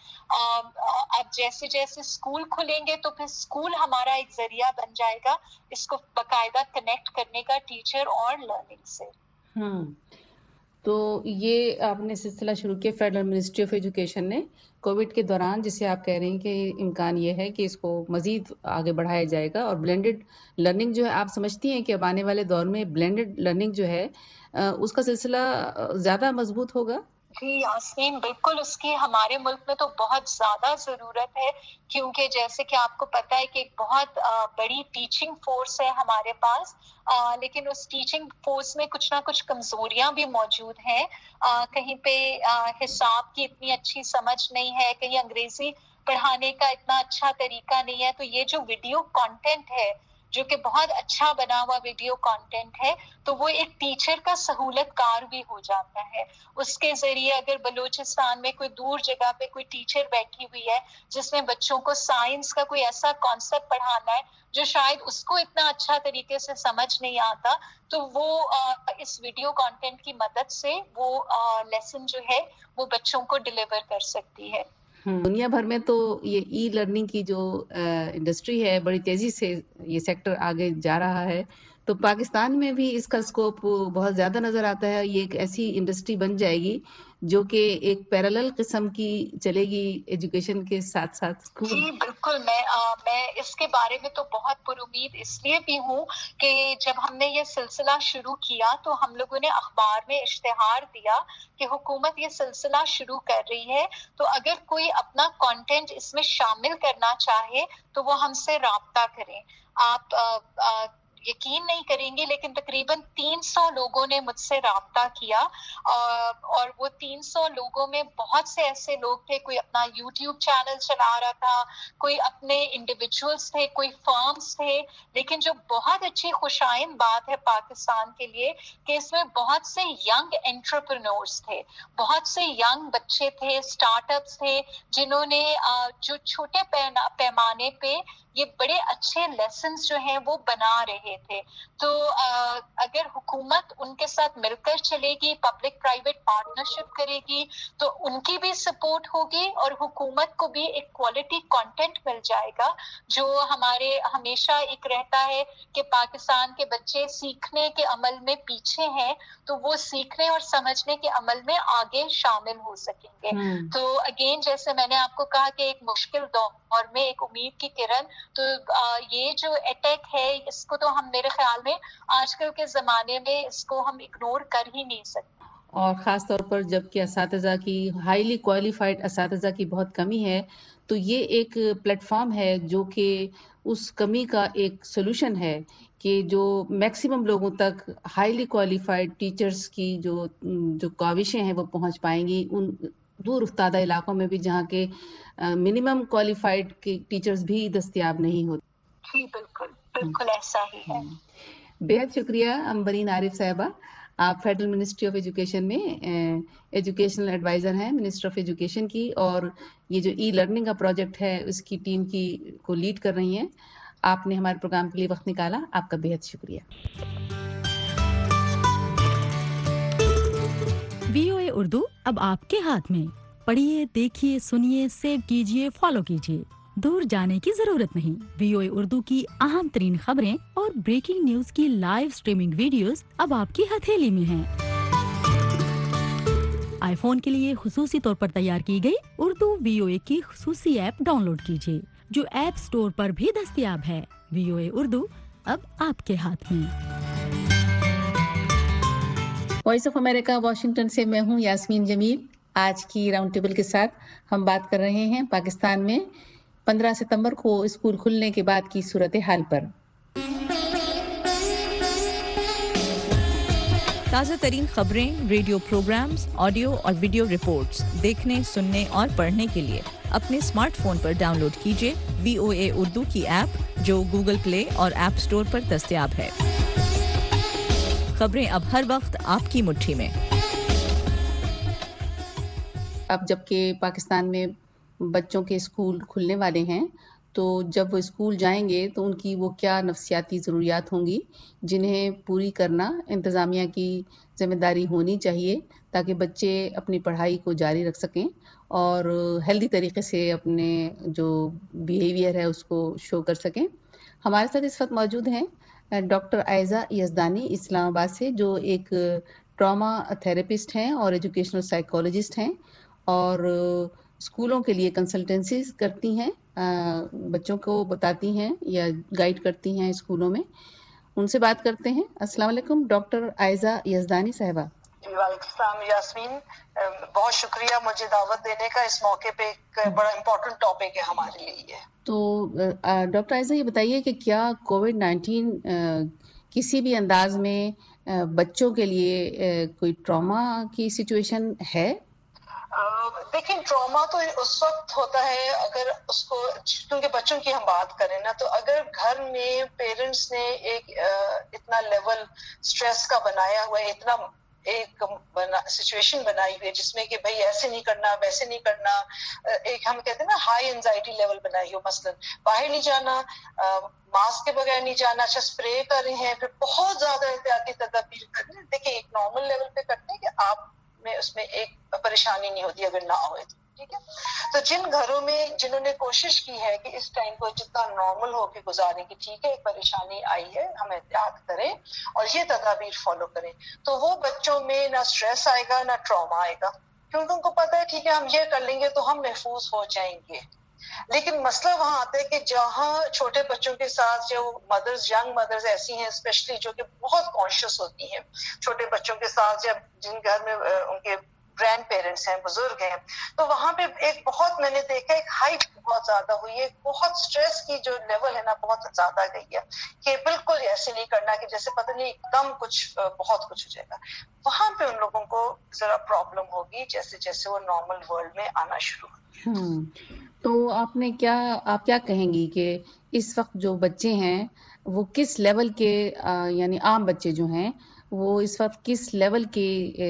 اب جیسے جیسے اسکول کھلیں گے تو پھر اسکول ہمارا ایک ذریعہ بن جائے گا اس کو باقاعدہ کنیکٹ کرنے کا ٹیچر اور لرننگ سے. ہوں تو یہ آپ نے سلسلہ شروع کیا فیڈرل منسٹری آف ایجوکیشن نے کووڈ کے دوران, جسے آپ کہہ رہے ہیں کہ امکان یہ ہے کہ اس کو مزید آگے بڑھایا جائے گا, اور بلینڈڈ لرننگ جو ہے آپ سمجھتی ہیں کہ اب آنے والے دور میں بلینڈڈ لرننگ جو ہے اس کا سلسلہ زیادہ مضبوط ہوگا؟ جی یاسمین, بالکل اس کی ہمارے ملک میں تو بہت زیادہ ضرورت ہے, کیونکہ جیسے کہ آپ کو پتہ ہے کہ ایک بہت بڑی ٹیچنگ فورس ہے ہمارے پاس, لیکن اس ٹیچنگ فورس میں کچھ نہ کچھ کمزوریاں بھی موجود ہیں. کہیں پہ حساب کی اتنی اچھی سمجھ نہیں ہے, کہیں انگریزی پڑھانے کا اتنا اچھا طریقہ نہیں ہے. تو یہ جو ویڈیو کانٹینٹ ہے جو کہ بہت اچھا بنا ہوا ویڈیو کانٹینٹ ہے, تو وہ ایک ٹیچر کا سہولت کار بھی ہو جاتا ہے. اس کے ذریعے اگر بلوچستان میں کوئی دور جگہ پہ کوئی ٹیچر بیٹھی ہوئی ہے جس نے بچوں کو سائنس کا کوئی ایسا کانسیپٹ پڑھانا ہے جو شاید اس کو اتنا اچھا طریقے سے سمجھ نہیں آتا, تو وہ اس ویڈیو کانٹینٹ کی مدد سے وہ لیسن جو ہے وہ بچوں کو ڈیلیور کر سکتی ہے. دنیا بھر میں تو یہ ای لرننگ کی جو انڈسٹری ہے بڑی تیزی سے یہ سیکٹر آگے جا رہا ہے, تو پاکستان میں بھی اس کا اسکوپ بہت زیادہ نظر آتا ہے. یہ ایک ایسی انڈسٹری بن جائے گی جو کہ ایک پیرالل قسم کی چلے گی ایجوکیشن کے ساتھ ساتھ. جی بالکل, میں آ, میں اس کے بارے میں تو بہت پر امید اس لیے بھی ہوں کہ جب ہم نے یہ سلسلہ شروع کیا تو ہم لوگوں نے اخبار میں اشتہار دیا کہ حکومت یہ سلسلہ شروع کر رہی ہے, تو اگر کوئی اپنا کانٹینٹ اس میں شامل کرنا چاہے تو وہ ہم سے رابطہ کریں. آپ آ, آ, یقین نہیں کریں گے لیکن تقریباً تین سو لوگوں نے مجھ سے رابطہ کیا, اور وہ تین سو لوگوں میں بہت سے ایسے لوگ تھے, کوئی اپنا یوٹیوب چینل چلا رہا تھا, کوئی اپنے انڈیویجولس تھے, کوئی فرمز تھے. لیکن جو بہت اچھی خوشائند بات ہے پاکستان کے لیے کہ اس میں بہت سے ینگ انٹرپرینورز تھے, بہت سے ینگ بچے تھے, اسٹارٹ اپس تھے جنہوں نے جو چھوٹے پیمانے پہ یہ بڑے اچھے لیسنز جو ہیں وہ بنا رہے تھے. تو اگر حکومت ان کے ساتھ مل کر چلے گی, پبلک پرائیویٹ پارٹنرشپ کرے گی, تو ان کی بھی سپورٹ ہوگی اور حکومت کو بھی ایک کوالٹی کنٹینٹ مل جائے گا. جو ہمارے ہمیشہ ایک رہتا ہے کہ پاکستان کے بچے سیکھنے کے عمل میں پیچھے ہیں, تو وہ سیکھنے اور سمجھنے کے عمل میں آگے شامل ہو سکیں گے. تو اگین جیسے میں نے آپ کو کہا کہ ایک مشکل دور میں ایک امید کی کرن, تو یہ جو اٹیک ہے اس کو تو ہم میرے خیال میں آج کل کے زمانے میں اس کو ہم اگنور کر ہی نہیں سکتے. اور خاص طور پر جب کہ اساتذہ کی ہائیلی کوالیفائڈ اساتذہ کی بہت کمی ہے, تو یہ ایک پلیٹ فارم ہے جو کہ اس کمی کا ایک سولوشن ہے کہ جو میکسیمم لوگوں تک ہائیلی کوالیفائڈ ٹیچرز کی جو جو کاوشیں ہیں وہ پہنچ پائیں گی ان دور افتادہ علاقوں میں بھی جہاں کے منیمم کوالیفائڈ ٹیچرز بھی دستیاب نہیں ہوتے. جی بالکل بالکل ایسا ہی ہے. بہت شکریہ امبرین عارف صاحبہ, آپ فیڈرل منسٹری آف ایجوکیشن میں ایجوکیشنل ایڈوائزر ہیں منسٹر آف ایجوکیشن کی, اور یہ جو ای لرننگ کا پروجیکٹ ہے اس کی ٹیم کی کو لیڈ کر رہی ہیں. آپ نے ہمارے پروگرام کے لیے وقت نکالا, آپ کا بہت شکریہ. وی او اے وی او اردو اب آپ کے ہاتھ میں. پڑھیے, دیکھیے, سنیے, سیو کیجیے, فالو کیجیے. دور جانے کی ضرورت نہیں. وی او اے اردو کی اہم ترین خبریں اور بریکنگ نیوز کی لائیو سٹریمنگ ویڈیوز اب آپ کی ہتھیلی میں ہیں. آئی فون کے لیے خصوصی طور پر تیار کی گئی اردو وی او اے کی خصوصی ایپ ڈاؤن لوڈ کیجیے, جو ایپ سٹور پر بھی دستیاب ہے. وی او اے اردو اب آپ کے ہاتھ میں. وائس آف امریکہ واشنگٹن سے میں ہوں یاسمین جمیل. آج کی راؤنڈ ٹیبل کے ساتھ ہم بات کر رہے ہیں پاکستان میں پندرہ ستمبر کو اسکول کھلنے کے بعد کی صورتحال پر. تازہ ترین خبریں, ریڈیو پروگرامز, آڈیو اور ویڈیو رپورٹس دیکھنے, سننے اور پڑھنے کے لیے اپنے اسمارٹ فون پر ڈاؤن لوڈ کیجیے وی او اے اردو کی ایپ, جو گوگل پلے اور ایپ سٹور پر دستیاب ہے. خبریں اب ہر وقت آپ کی مٹھی میں. اب جبکہ پاکستان میں بچوں کے اسکول کھلنے والے ہیں, تو جب وہ اسکول جائیں گے تو ان کی وہ کیا نفسیاتی ضروریات ہوں گی جنہیں پوری کرنا انتظامیہ کی ذمہ داری ہونی چاہیے, تاکہ بچے اپنی پڑھائی کو جاری رکھ سکیں اور ہیلدی طریقے سے اپنے جو بیہیویئر ہے اس کو شو کر سکیں. ہمارے ساتھ اس وقت موجود ہیں ڈاکٹر عائزہ یزدانی اسلام آباد سے, جو ایک ٹراما تھراپسٹ ہیں اور ایجوکیشنل سائیکالوجسٹ ہیں, اور اسکولوں کے لیے کنسلٹنسیز کرتی ہیں, بچوں کو بتاتی ہیں یا گائیڈ کرتی ہیں اسکولوں میں. ان سے بات کرتے ہیں. السلام علیکم ڈاکٹر عائزہ یزدانی صاحبہ. وعلیکم السلام یاسمین, بہت شکریہ مجھے دعوت دینے کا. اس موقع پہ ایک بڑا امپورٹنٹ ٹاپک ہے ہمارے لیے یہ. تو ڈاکٹر عائزہ یہ بتائیے کہ کیا کووڈ نائنٹین کسی بھی انداز میں بچوں کے لیے کوئی ٹراما کی سچویشن ہے؟ دیکھیں, ٹراما تو اس وقت ہوتا ہے اگر اس کو, کیونکہ بچوں کی ہم بات کریں نا, تو اگر گھر میں پیرنٹس نے ایک اتنا لیول سٹریس کا بنایا ہوا ہے, اتنا ایک سچویشن بنائی ہوئی ہے جس میں کہ بھئی ایسے نہیں کرنا, ویسے نہیں کرنا, ایک ہم کہتے ہیں نا ہائی انزائٹی لیول بنائی ہو, مثلا باہر نہیں جانا, ماسک کے بغیر نہیں جانا, اچھا اسپرے کر رہے ہیں, پھر بہت زیادہ احتیاطی تدابیر کر رہے ہیں. دیکھیں ایک نارمل لیول پہ کرتے ہیں کہ آپ میں اس میں ایک پریشانی نہیں ہوتی اگر نہ ہوئے تو, ٹھیک ہے. تو جن گھروں میں جنہوں نے کوشش کی ہے کہ اس ٹائم کو جتنا نارمل ہو کے گزاریں, کہ ٹھیک ہے ایک پریشانی آئی ہے, ہم احتیاط کریں اور یہ تدابیر فالو کریں, تو وہ بچوں میں نہ اسٹریس آئے گا نہ ٹراما آئے گا, کیونکہ ان کو پتہ ہے ٹھیک ہے ہم یہ کر لیں گے تو ہم محفوظ ہو جائیں گے. لیکن مسئلہ وہاں آتا ہے کہ جہاں چھوٹے بچوں کے ساتھ جو مدرز, ینگ مدرز ایسی ہیں اسپیشلی جو کہ بہت کانشیس ہوتی ہیں چھوٹے بچوں کے ساتھ, جب جن گھر میں ان کے گرینڈ پیرنٹس ہیں, بزرگ ہیں, تو وہاں پہ ایک بہت میں نے دیکھا ایک ہائپ بہت زیادہ ہوئی ہے, بہت سٹریس کی جو لیول ہے نا بہت زیادہ گئی ہے, کہ بالکل ایسے نہیں کرنا کہ جیسے پتہ نہیں ایک دم کچھ بہت کچھ ہو جائے گا. وہاں پہ ان لوگوں کو ذرا پرابلم ہوگی جیسے جیسے وہ نارمل ورلڈ میں آنا شروع ہوگی. تو آپ نے کیا آپ کیا کہیں گی کہ اس وقت جو بچے ہیں وہ کس لیول کے, یعنی عام بچے جو ہیں وہ اس وقت کس لیول کے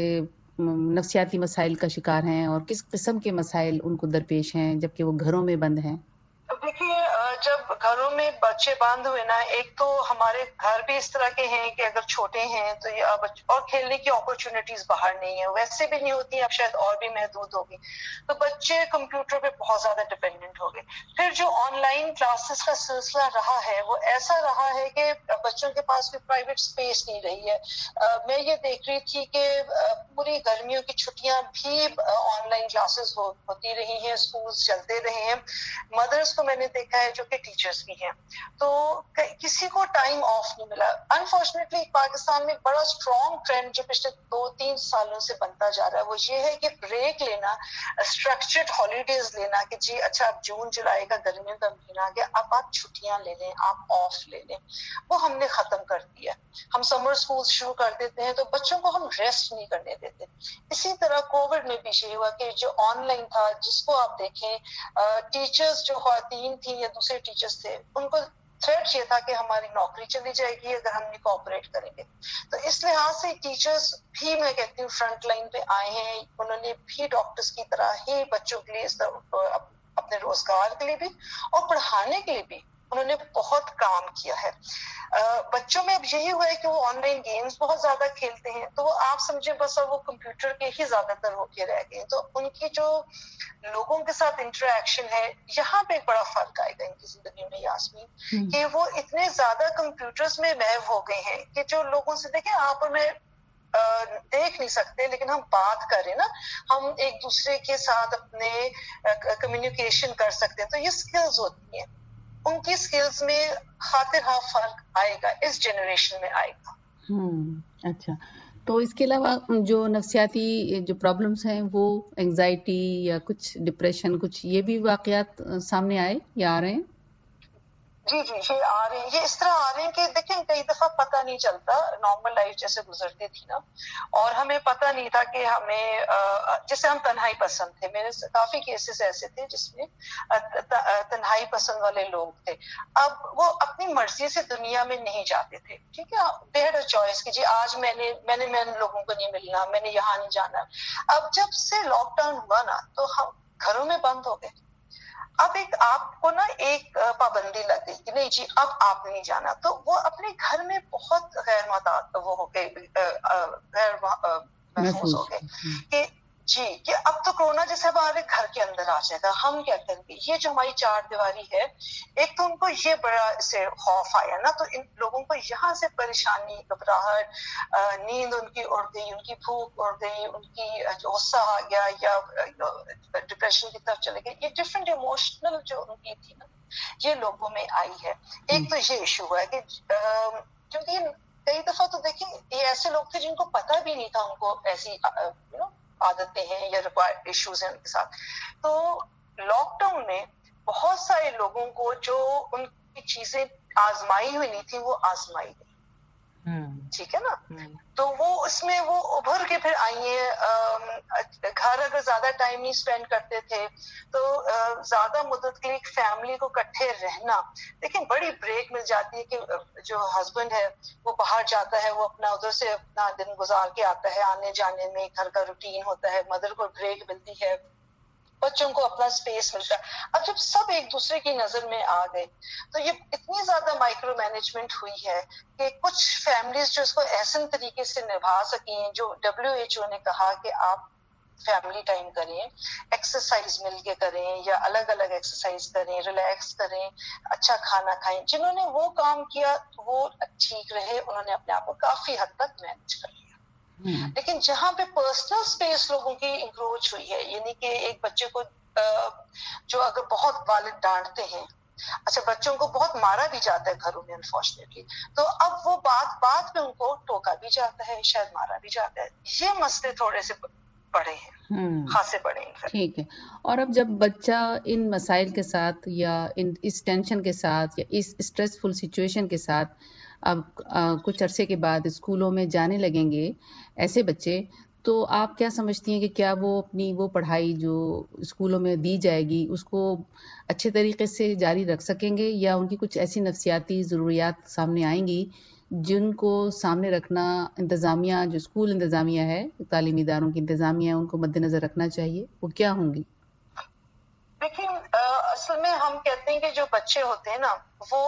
نفسیاتی مسائل کا شکار ہیں اور کس قسم کے مسائل ان کو درپیش ہیں جبکہ وہ گھروں میں بند ہیں؟ دیکھیے, جب گھروں میں بچے بند ہوئے نا, ایک تو ہمارے گھر بھی اس طرح کے ہیں کہ اگر چھوٹے ہیں تو اور کھیلنے کی اپرچونٹیز باہر نہیں ہیں, ویسے بھی نہیں ہوتی, اب شاید اور بھی محدود ہوگی, تو بچے کمپیوٹر پہ بہت زیادہ ڈیپینڈنٹ ہو گئے. پھر جو آن لائن کلاسز کا سلسلہ رہا ہے وہ ایسا رہا ہے کہ بچوں کے پاس کوئی پرائیویٹ اسپیس نہیں رہی ہے. میں یہ دیکھ رہی تھی کہ پوری گرمیوں کی چھٹیاں بھی آن لائن کلاسز ہوتی رہی ہیں, اسکولز چلتے رہے ہیں. مدرس کو میں نے دیکھا ہے جو کہ ٹیچرز بھی ہیں, تو کسی کو ٹائم آف نہیں ملا. انفارچونیٹلی پاکستان میں بڑا اسٹرانگ ٹرینڈ جو پچھلے دو تین سالوں سے بنتا جا رہا ہے وہ یہ ہے کہ بریک لینا, اسٹرکچرڈ ہالیڈیز لینا, کہ جی اچھا اب جون جولائی کا گرمیوں کا مہینہ آ گیا, اب آپ چھٹیاں لے لیں, آپ آف لے لیں. وہ ہم نے ختم کر دیا. ہم سمر اسکول شروع کر دیتے ہیں تو بچوں کو ہم ریسٹ نہیں کرنے دیتے. اسی طرح کووڈ میں بھی یہ ہوا کہ جو آن لائن تھا, جس کو آپ دیکھیں ٹیچرز جو خواتین تھیں یا دوسرے ٹیچرز تھے, ان کو تھریٹ یہ تھا کہ ہماری نوکری چلی جائے گی اگر ہم نہیں کوآپریٹ کریں گے. تو اس لحاظ سے ٹیچرز بھی میں کہتی ہوں فرنٹ لائن پہ آئے ہیں, انہوں نے بھی ڈاکٹرز کی طرح ہی بچوں کے لیے اپنے روزگار کے لیے بھی اور پڑھانے کے لیے بھی انہوں نے بہت کام کیا ہے. بچوں میں اب یہی ہوا ہے کہ وہ آن لائن گیمز بہت زیادہ کھیلتے ہیں, تو وہ آپ سمجھیں بس اب وہ کمپیوٹر کے ہی زیادہ تر ہو کے رہ گئے. تو ان کی جو لوگوں کے ساتھ انٹریکشن ہے, یہاں پہ ایک بڑا فرق آئے گا ان کی زندگی میں یاسمین, کہ وہ اتنے زیادہ کمپیوٹرز میں محو ہو گئے ہیں کہ جو لوگوں سے دیکھیں آپ اور میں دیکھ نہیں سکتے, لیکن ہم بات کریں نا, ہم ایک دوسرے کے ساتھ اپنے کمیونیکیشن کر سکتے ہیں. تو یہ سکلز ہوتی ہیں, ان کی سکلز میں خاطر ہاں فرق آئے گا, اس جنریشن میں آئے گا. ہوں اچھا, تو اس کے علاوہ جو نفسیاتی جو پرابلمس ہیں وہ انگزائٹی یا کچھ ڈپریشن, کچھ یہ بھی واقعات سامنے آئے یا آ رہے ہیں؟ جی جی یہ آ رہے ہیں, یہ اس طرح آ رہے ہیں کہ دیکھیں کئی دفعہ پتہ نہیں چلتا, نارمل لائف جیسے گزرتی تھی نا, اور ہمیں پتہ نہیں تھا کہ ہمیں, جیسے ہم تنہائی پسند تھے, میرے کافی کیسز ایسے تھے جس میں تنہائی پسند والے لوگ تھے. اب وہ اپنی مرضی سے دنیا میں نہیں جاتے تھے, ٹھیک ہے, دے ہیڈ اے چوائس کہ جی آج میں نے میں نے میں نے لوگوں کو نہیں ملنا, میں نے یہاں نہیں جانا. اب جب سے لاک ڈاؤن ہوا نا تو ہم گھروں میں بند ہو گئے. اب ایک آپ کو نا ایک پابندی لگ گئی کہ نہیں جی اب آپ نہیں جانا, تو وہ اپنے گھر میں بہت غیر معتاد وہ ہو گئے, غیر محفوظ ہو گئے کہ جی کہ اب تو کورونا جیسے ہمارے گھر کے اندر آ جائے گا, ہم کیا کریں گے. یہ جو ہماری چار دیواری ہے, ایک تو ان کو یہ بڑا سے خوف آیا نا, تو ان لوگوں کو یہاں سے پریشانی, گھبراہٹ, نیند ان کی اڑ گئی, ان کی بھوک اڑ گئی, ان کی غصہ آ گیا یا ڈپریشن کی طرف چلے گئے. یہ ڈفرینٹ ایموشنل جو ان کی تھی نا, یہ لوگوں میں آئی ہے. ایک تو یہ ایشو ہوا ہے کہ کیونکہ کئی دفعہ تو دیکھیں یہ ایسے لوگ تھے جن کو پتہ بھی نہیں تھا ان کو ایسی یو نو عادتیں ہیں یا ریکوائرڈ ایشوز ہیں ان کے ساتھ. تو لاک ڈاؤن میں بہت سارے لوگوں کو جو ان کی چیزیں آزمائی ہوئی نہیں تھی وہ آزمائی گئی, ٹھیک ہے نا. تو وہ اس میں وہ ابھر کے پھر آئی ہیں. گھر اگر زیادہ ٹائم نہیں اسپینڈ کرتے تھے تو زیادہ مدت کے لیے ایک فیملی کو اکٹھے رہنا, لیکن بڑی بریک مل جاتی ہے کہ جو ہسبینڈ ہے وہ باہر جاتا ہے, وہ اپنا ادھر سے اپنا دن گزار کے آتا ہے, آنے جانے میں گھر کا روٹین ہوتا ہے, مدر کو بریک ملتی ہے, بچوں کو اپنا اسپیس ملتا ہے. اب جب سب ایک دوسرے کی نظر میں آ گئے تو یہ اتنی زیادہ مائکرو مینجمنٹ ہوئی ہے کہ کچھ فیملیز جو اس کو احسن طریقے سے نبھا سکیں, جو ڈبلیو ایچ او نے کہا کہ آپ فیملی ٹائم کریں, ایکسرسائز مل کے کریں یا الگ الگ ایکسرسائز کریں, ریلیکس کریں, اچھا کھانا کھائیں, جنہوں نے وہ کام کیا وہ ٹھیک رہے, انہوں نے اپنے آپ کو کافی حد تک مینج کر لیا. لیکن جہاں پہ پرسنل اسپیس لوگوں کی انکروچ ہوئی ہے, یعنی کہ ایک بچے کو جو اگر بہت والد ڈانٹتے ہیں, اچھا بچوں کو بہت مارا بھی جاتا ہے گھروں میں انفارچونیٹلی, تو اب وہ بات بات میں ان کو ٹوکا بھی جاتا ہے, شاید مارا بھی جاتا ہے. یہ مسئلے تھوڑے سے بڑے ہیں, خاصے بڑے ہیں. ٹھیک ہے. اور اب جب بچہ ان مسائل کے ساتھ یا ان اس ٹینشن کے ساتھ یا اس اسٹریسفل سچویشن کے ساتھ اب کچھ عرصے کے بعد اسکولوں میں جانے لگیں گے ایسے بچے, تو آپ کیا سمجھتی ہیں کہ کیا وہ اپنی وہ پڑھائی جو اسکولوں میں دی جائے گی اس کو اچھے طریقے سے جاری رکھ سکیں گے, یا ان کی کچھ ایسی نفسیاتی ضروریات سامنے آئیں گی جن کو سامنے رکھنا انتظامیہ, جو اسکول انتظامیہ ہے, تعلیمی اداروں کی انتظامیہ, ان کو مد نظر رکھنا چاہیے, وہ کیا ہوں گی؟ دیکھیں اصل میں ہم کہتے ہیں کہ جو بچے ہوتے ہیں نا وہ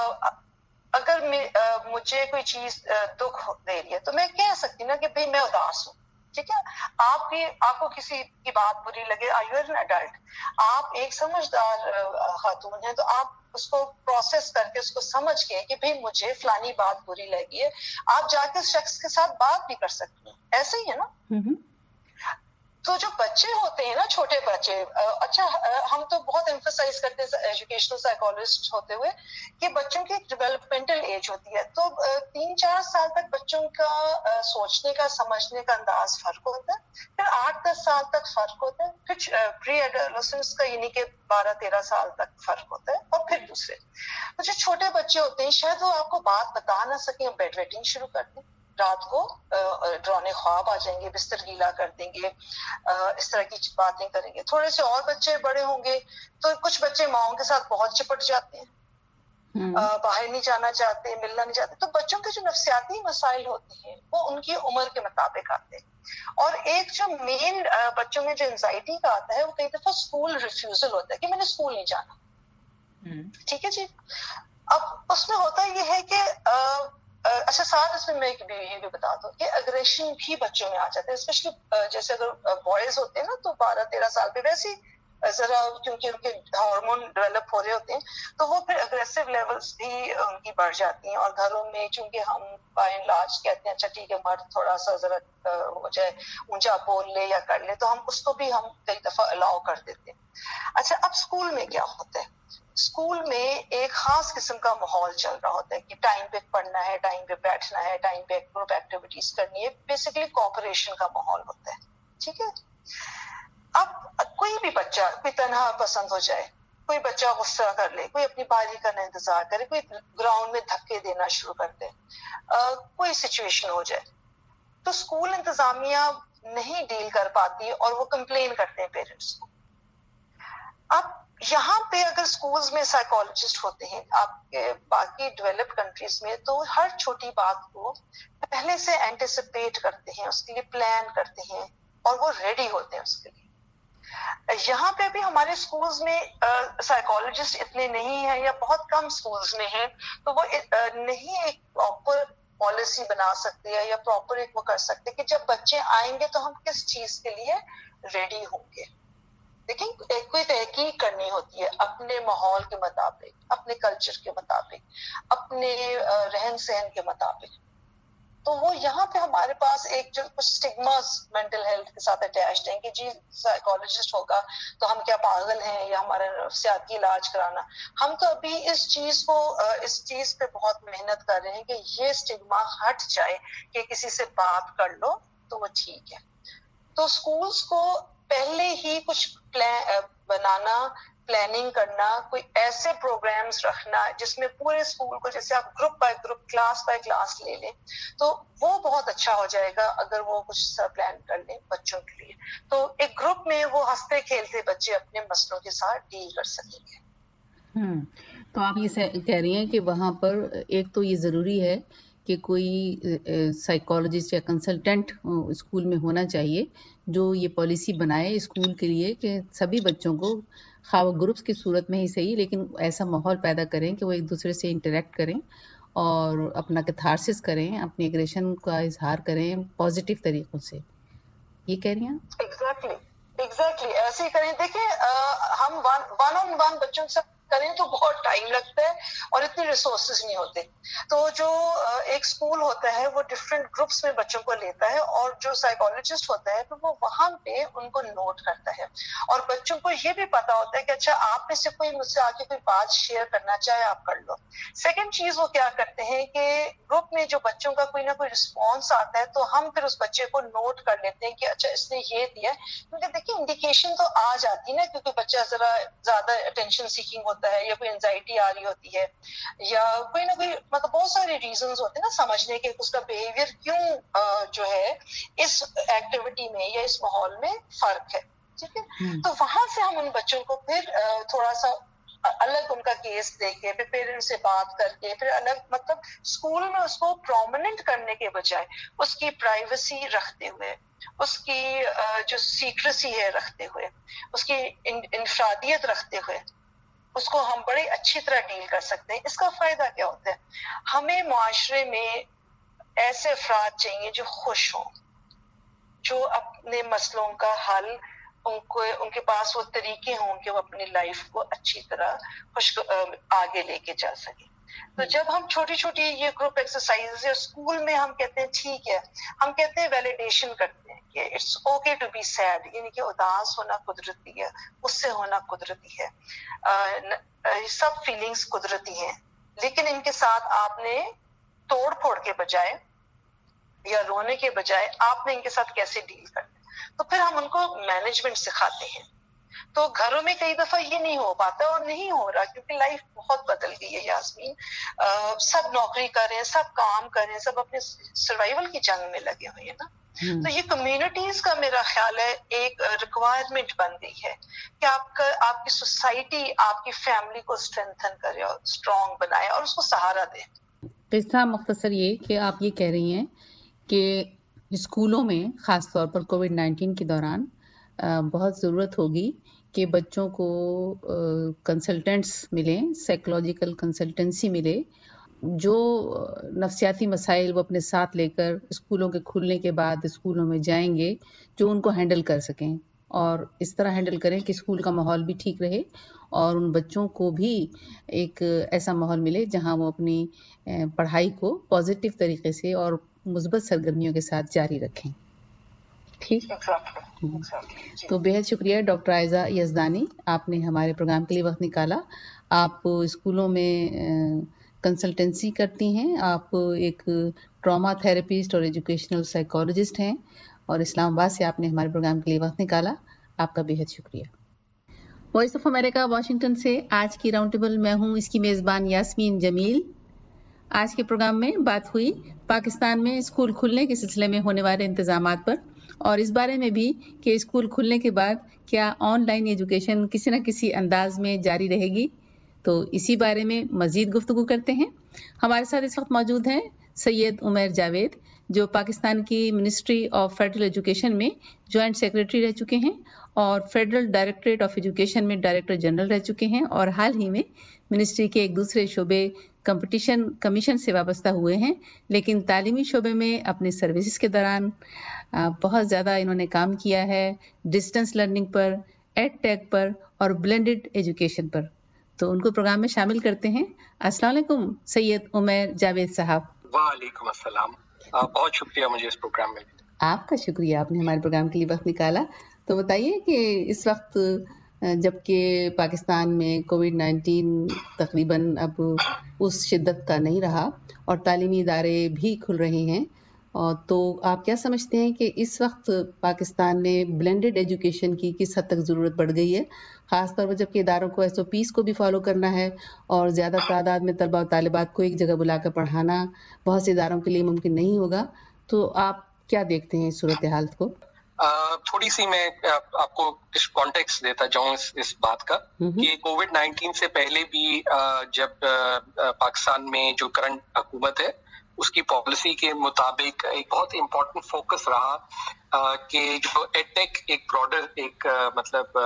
اگر مجھے کوئی چیز دکھ دے رہی ہے تو میں کہہ سکتی ہوں نا کہ بھئی میں اداس ہوں, ٹھیک ہے. آپ کی آپ کو کسی کی بات بری لگے, آر یو این ایڈلٹ, آپ ایک سمجھدار خاتون ہیں, تو آپ اس کو پروسیس کر کے اس کو سمجھ کے کہ بھئی مجھے فلانی بات بری لگی ہے, آپ جا کے اس شخص کے ساتھ بات بھی کر سکتی ہیں. ایسے ہی ہے نا. تو جو بچے ہوتے ہیں نا, چھوٹے بچے, اچھا ہم تو بہت ایمفسائز کرتے ہیں ایجوکیشنل سائیکالوجسٹ ہوتے ہوئے کہ بچوں کی ڈیولپمنٹل ایج ہوتی ہے, تو تین چار سال تک بچوں کا سوچنے کا سمجھنے کا انداز فرق ہوتا ہے, پھر آٹھ دس سال تک فرق ہوتا ہے, پھر پری ایڈولسنس کا یعنی کہ بارہ تیرہ سال تک فرق ہوتا ہے, اور پھر دوسرے. تو جو چھوٹے بچے ہوتے ہیں شاید وہ آپ کو بات بتا نہ سکیں, بیڈ ویٹنگ شروع کر دیں, رات کو ڈرانے خواب آ جائیں گے, بستر گیلا کر دیں گے, اس طرح کی باتیں کریں گے. تھوڑے سے اور بچے بڑے ہوں گے تو کچھ بچے ماؤں کے ساتھ بہت چپٹ جاتے ہیں, باہر نہیں جانا چاہتے, ملنا نہیں چاہتے. تو بچوں کے جو نفسیاتی مسائل ہوتے ہیں وہ ان کی عمر کے مطابق آتے ہیں. اور ایک جو مین بچوں میں جو انزائٹی کا آتا ہے وہ کئی دفعہ اسکول ریفیوزل ہوتا ہے کہ میں نے اسکول نہیں جانا. ٹھیک ہے جی. اب اس میں ہوتا یہ ہے کہ اچھا ساتھ اس میں میں یہ بھی بتا دوں کہ اگریشن بھی بچوں میں آ جاتا ہے، اسپیشلی جیسے اگر بوائز ہوتے ہیں نا تو بارہ تیرہ سال پہ ویسے ذرا کیونکہ ان کے ہارمون ڈیولپ ہو رہے ہوتے ہیں تو وہ پھر اگریسو لیولز بھی ان کی بڑھ جاتی ہیں. اور گھروں میں چونکہ ہم بائی اینڈ لارج کہتے ہیں اچھا ٹھیک ہے مرد تھوڑا سا ذرا ہو جائے اونچا بول لے یا کر لے تو ہم اس کو بھی ہم کئی دفعہ الاؤ کر دیتے ہیں. اچھا اب اسکول میں کیا ہوتا ہے؟ اسکول میں ایک خاص قسم کا ماحول چل رہا ہوتا ہے کہ ٹائم پہ پڑھنا ہے، ٹائم پہ بیٹھنا ہے، ٹائم پہ گروپ ایکٹیویٹیز کرنی ہے، بیسیکلی کوآپریشن کا ماحول ہوتا ہے. ٹھیک ہے. اب کوئی بھی بچہ کوئی تنہا پسند ہو جائے، کوئی بچہ غصہ کر لے، کوئی اپنی باری کا انتظار کرے، کوئی گراؤنڈ میں دھکے دینا شروع کر دے، کوئی سچویشن ہو جائے تو اسکول انتظامیہ نہیں ڈیل کر پاتی اور وہ کمپلین کرتے ہیں پیرنٹس کو. اب یہاں پہ اگر اسکولز میں سائیکالوجسٹ ہوتے ہیں آپ کے باقی ڈیولپڈ کنٹریز میں تو ہر چھوٹی بات کو پہلے سے اینٹیسپیٹ کرتے ہیں، اس کے لیے پلان کرتے ہیں اور وہ ریڈی ہوتے ہیں اس کے لیے. یہاں پہ بھی ہمارے اسکولز میں سائیکالوجسٹ اتنے نہیں ہیں یا بہت کم اسکولز میں ہیں تو وہ نہیں ایک پراپر پالیسی بنا سکتے ہیں یا پراپر ایک وہ کر سکتے کہ جب بچے آئیں گے تو ہم کس چیز کے لیے ریڈی ہوں گے. لیکن ایک کوئی تحقیق کرنی ہوتی ہے اپنے ماحول کے مطابق، اپنے کلچر کے مطابق، اپنے رہن سہن کے مطابق. تو وہ یہاں پہ ہمارے پاس ایک جو کچھ اسٹگماز مینٹل ہیلتھ کے ساتھ اٹیچڈ ہیں کہ جی سائیکالوجسٹ ہوگا تو ہم کیا پاگل ہیں یا ہمارا نفسیاتی علاج کرانا. ہم تو ابھی اس چیز کو اس چیز پہ بہت محنت کر رہے ہیں کہ یہ اسٹگما ہٹ جائے کہ کسی سے بات کر لو تو وہ ٹھیک ہے. تو اسکولس کو پہلے ہی کچھ پلان بنانا، پلاننگ کرنا، کوئی ایسے پروگرامز رکھنا جس میں پورے اسکول کو جیسے آپ group by group class by class لے لیں تو وہ بہت اچھا ہو جائے گا اگر وہ کچھ سا پلان کر لیں بچوں کے لیے. تو ایک گروپ میں وہ ہنستے کھیلتے بچے اپنے مسئلوں کے ساتھ ڈیل کر سکیں گے. ہوں تو آپ یہ کہہ رہی ہیں کہ وہاں پر ایک تو یہ ضروری ہے کہ کوئی سائیکالوجسٹ یا کنسلٹنٹ اسکول میں ہونا چاہیے جو یہ پالیسی بنائے اسکول کے لیے کہ سبھی بچوں کو خواہ گروپس کی صورت میں ہی صحیح لیکن ایسا ماحول پیدا کریں کہ وہ ایک دوسرے سے انٹریکٹ کریں اور اپنا کیتھارسس کریں، اپنی ایگریشن کا اظہار کریں پازیٹیو طریقوں سے. یہ کہہ رہی ہیں ایگزیکٹلی ایگزیکٹلی ایسے ہی کریں. دیکھیں ہم ون آن ون بچوں سے کریں تو بہت ٹائم لگتا ہے اور اتنے ریسورسز نہیں ہوتے. تو جو ایک اسکول ہوتا ہے وہ ڈفرینٹ گروپس میں بچوں کو لیتا ہے اور جو سائیکالوجسٹ ہوتا ہے تو وہ وہاں پہ ان کو نوٹ کرتا ہے اور بچوں کو یہ بھی پتا ہوتا ہے کہ اچھا آپ میں سے کوئی مجھ سے آ کے کوئی بات شیئر کرنا چاہے آپ کر لو. سیکنڈ چیز وہ کیا کرتے ہیں کہ گروپ میں جو بچوں کا کوئی نہ کوئی رسپانس آتا ہے تو ہم پھر اس بچے کو نوٹ کر لیتے ہیں کہ اچھا اس نے یہ دیا. کیونکہ دیکھیں انڈیکیشن تو آ جاتی نا کیونکہ بچہ ذرا زیادہ اٹینشن سیکنگ ہوتا ہے یا کوئی انزائٹی آ رہی ہوتی ہے یا کوئی نہ کوئی مطلب بہت سارے ریزنز ہوتے ہیں نا سمجھنے کے اس کا بیہیویئر کیوں جو ہے اس ایکٹیویٹی میں یا اس ماحول میں فرق ہے. ٹھیک ہے. تو وہاں سے ہم ان بچوں کو پھر تھوڑا سا الگ ان کا کیس دیکھ کے پھر پیرنٹس سے بات کر کے پھر الگ مطلب اسکول میں اس کو پرومیننٹ کرنے کے بجائے اس کی پرائیویسی رکھتے ہوئے، اس کی جو سیکریسی ہے رکھتے ہوئے، اس کی انفرادیت رکھتے ہوئے اس کو ہم بڑی اچھی طرح ڈیل کر سکتے ہیں. اس کا فائدہ کیا ہوتا ہے؟ ہمیں معاشرے میں ایسے افراد چاہیے جو خوش ہوں، جو اپنے مسئلوں کا حل ان کو ان کے پاس وہ طریقے ہوں کہ وہ اپنی لائف کو اچھی طرح خوش آگے لے کے جا سکیں. تو جب ہم چھوٹی چھوٹی یہ گروپ ایکسرسائز اسکول میں ہم کہتے ہیں ٹھیک ہے، ہم کہتے ہیں ویلیڈیشن کرتے ہیں کہ it's okay to be sad, یعنی کہ اداس ہونا قدرتی ہے، اس سے ہونا قدرتی ہے، سب فیلنگز قدرتی ہیں، لیکن ان کے ساتھ آپ نے توڑ پھوڑ کے بجائے یا رونے کے بجائے آپ نے ان کے ساتھ کیسے ڈیل کرنا. تو پھر ہم ان کو مینجمنٹ سکھاتے ہیں. تو گھروں میں کئی دفعہ یہ نہیں ہو پاتا اور نہیں ہو رہا کیونکہ لائف بہت بدل گئی ہے یاسمین. سب نوکری کر رہے ہیں، سب کام کر رہے ہیں، سب اپنے سروائیول کی جنگ میں لگے ہوئے ہیں نا. تو یہ کمیونٹیز کا میرا خیال ہے ایک ریکوائرمنٹ بن گئی ہے کہ آپ کا آپ کی سوسائٹی آپ کی فیملی کو اسٹرینتھن کرے اور اسٹرانگ بنائے اور اس کو سہارا دے. قصہ مختصر یہ کہ آپ یہ کہہ رہی ہیں کہ اسکولوں میں خاص طور پر کووڈ نائنٹین کے دوران बहुत ज़रूरत होगी कि बच्चों को कंसल्टेंट्स मिलें, साइकोलॉजिकल कंसल्टेंसी मिले, जो नफ्सियाती मसाइल वो अपने साथ लेकर स्कूलों के खुलने के बाद स्कूलों में जाएंगे, जो उनको हैंडल कर सकें और इस तरह हैंडल करें कि स्कूल का माहौल भी ठीक रहे और उन बच्चों को भी एक ऐसा माहौल मिले जहां वो अपनी पढ़ाई को पॉजिटिव तरीके से और मुस्बत सरगर्मियों के साथ जारी रखें। ठीक, तो बेहद शुक्रिया डॉक्टर आयजा यज़दानी, आपने हमारे प्रोग्राम के लिए वक्त निकाला। आप स्कूलों में कंसल्टेंसी करती हैं, आप एक ट्रॉमा थेरेपिस्ट और एजुकेशनल साइकोलॉजिस्ट हैं और इस्लामाबाद से आपने हमारे प्रोग्राम के लिए वक्त निकाला, आपका बेहद शुक्रिया। वॉइस ऑफ अमेरिका वाशिंगटन से आज की राउंड टेबल मैं हूं इसकी मेज़बान यास्मीन जमील। आज के प्रोग्राम में बात हुई पाकिस्तान में स्कूल खुलने के सिलसिले में होने वाले इंतजामात पर और इस बारे में भी कि स्कूल खुलने के बाद क्या ऑनलाइन एजुकेशन किसी न किसी अंदाज में जारी रहेगी, तो इसी बारे में मज़ीद गुफ्तगू करते हैं। हमारे साथ इस वक्त मौजूद हैं सैयद उमर जावेद, जो पाकिस्तान की मिनिस्ट्री ऑफ फेडरल एजुकेशन में जॉइंट सेक्रेटरी रह चुके हैं और फेडरल डायरेक्टरेट ऑफ एजुकेशन में डायरेक्टर जनरल रह चुके हैं और हाल ही में मिनिस्ट्री के एक दूसरे शोबे कंपटीशन कमीशन से वाबस्ता हुए हैं, लेकिन तालीमी शोबे में अपनी सर्विसेज के दौरान बहुत ज़्यादा इन्होंने काम किया है डिस्टेंस लर्निंग पर, एड टेक पर और ब्लेंडेड एजुकेशन पर। तो उनको प्रोग्राम में शामिल करते हैं। अस्सलाम वालेकुम सैयद उमर जावेद साहब। वालेकुम अस्सलाम, बहुत शुक्रिया मुझे इस प्रोग्राम में। आपका शुक्रिया, आपने हमारे प्रोग्राम के लिए वक्त निकाला। तो बताइए कि इस वक्त जबकि पाकिस्तान में कोविड नाइन्टीन तकरीबन अब उस शिद्दत का नहीं रहा और तालीमी इदारे भी खुल रहे हैं, और तो आप क्या समझते हैं कि इस वक्त पाकिस्तान में ब्लेंडेड एजुकेशन की किस हद तक ज़रूरत बढ़ गई है, ख़ास तौर पर जबकि इदारों को एस ओ पीज़ को भी फॉलो करना है और ज़्यादा तादाद में तलबा और तालिबात को एक जगह बुलाकर पढ़ाना बहुत से इदारों के लिए मुमकिन नहीं होगा। तो आप क्या देखते हैं इस सूरत हाल को? Uh, थोड़ी सी मैं आप, आपको इस कॉन्टेक्स्ट देता जाऊं इस, इस बात का कि कोविड नाइन्टीन से पहले भी uh, जब uh, पाकिस्तान में जो करंट हुकूमत है उसकी पॉलिसी के मुताबिक एक बहुत इम्पोर्टेंट फोकस रहा uh, कि जो एडटेक एक ब्रॉडर एक uh, मतलब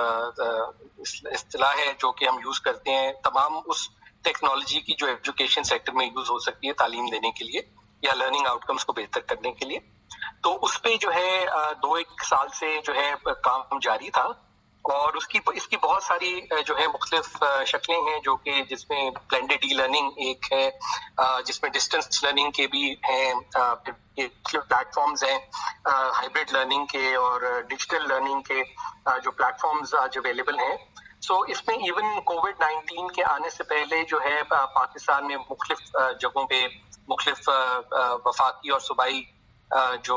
uh, इस्तिलाह है जो कि हम यूज करते हैं तमाम उस टेक्नोलॉजी की जो एजुकेशन सेक्टर में यूज हो सकती है तालीम देने के लिए या लर्निंग आउटकम्स को बेहतर करने के लिए। तो उस पे जो है दो एक साल से जो है काम जारी था और उसकी इसकी बहुत सारी जो है मुख्तलिफ शक्लें हैं जो कि जिसमें ब्लेंडेड ई लर्निंग एक है, जिसमें डिस्टेंस लर्निंग के भी हैं, प्लेटफॉर्म्स हैं हाइब्रिड लर्निंग के और डिजिटल लर्निंग के जो प्लेटफॉर्म्स आज अवेलेबल हैं। सो इसमें इवन कोविड नाइन्टीन के आने से पहले जो है पाकिस्तान में मुख्तलिफ जगहों पे मुख्तलिफ वफाकी और सूबाई जो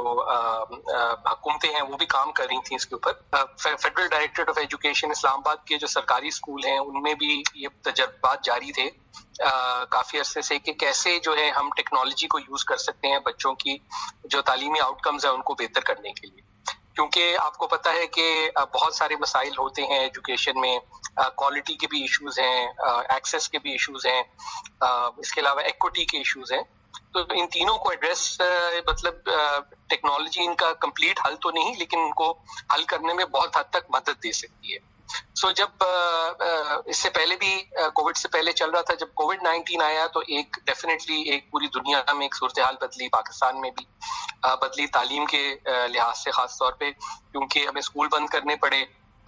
हुकूमतें हैं वो भी काम कर रही थी इसके ऊपर। Federal directorate of education Islamabad के जो सरकारी स्कूल हैं उनमें भी ये तजर्बात जारी थे काफ़ी अरसे से कि कैसे जो है हम टेक्नोलॉजी को यूज़ कर सकते हैं बच्चों की जो तालीमी आउटकम्स हैं उनको बेहतर करने के लिए, क्योंकि आपको पता है कि बहुत सारे मसाइल होते हैं एजुकेशन में, क्वालिटी के भी इश्यूज हैं, एक्सेस के भी इश्यूज हैं, इसके अलावा इक्विटी के इश्यूज हैं। तो इन तीनों को एड्रेस मतलब टेक्नोलॉजी इनका कंप्लीट हल तो नहीं लेकिन उनको हल करने में बहुत हद तक मदद दे सकती है। सो so, जब इससे पहले भी कोविड से पहले चल रहा था, जब कोविड नाइन्टीन आया तो एक डेफिनेटली एक पूरी दुनिया में एक सूरत हाल बदली, पाकिस्तान में भी बदली तालीम के लिहाज से ख़ास तौर पे, क्योंकि हमें स्कूल बंद करने पड़े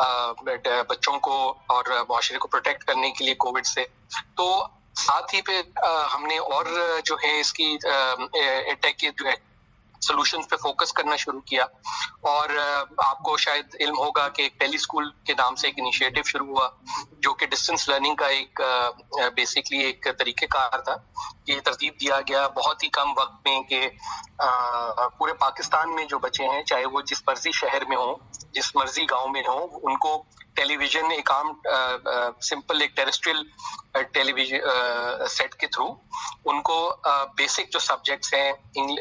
बच्चों को और माशरे को प्रोटेक्ट करने के लिए कोविड से। तो साथ ही पे हमने और जो है इसकी एडटेक के जो है सॉल्यूशंस पे फोकस करना शुरू किया और आपको शायद इल्म होगा कि एक टेली स्कूल के नाम से एक इनिशिएटिव शुरू हुआ जो कि डिस्टेंस लर्निंग का एक बेसिकली एक तरीक़ेकार था कि तरतीब दिया गया बहुत ही कम वक्त में कि पूरे पाकिस्तान में जो बच्चे हैं चाहे वो जिस मर्जी शहर में हो जिस मर्जी गांव में हो उनको टेलीविजन एक आम सिंपल एक टेरेस्ट्रियल टेलीविजन सेट के थ्रू उनको बेसिक जो सब्जेक्ट्स हैं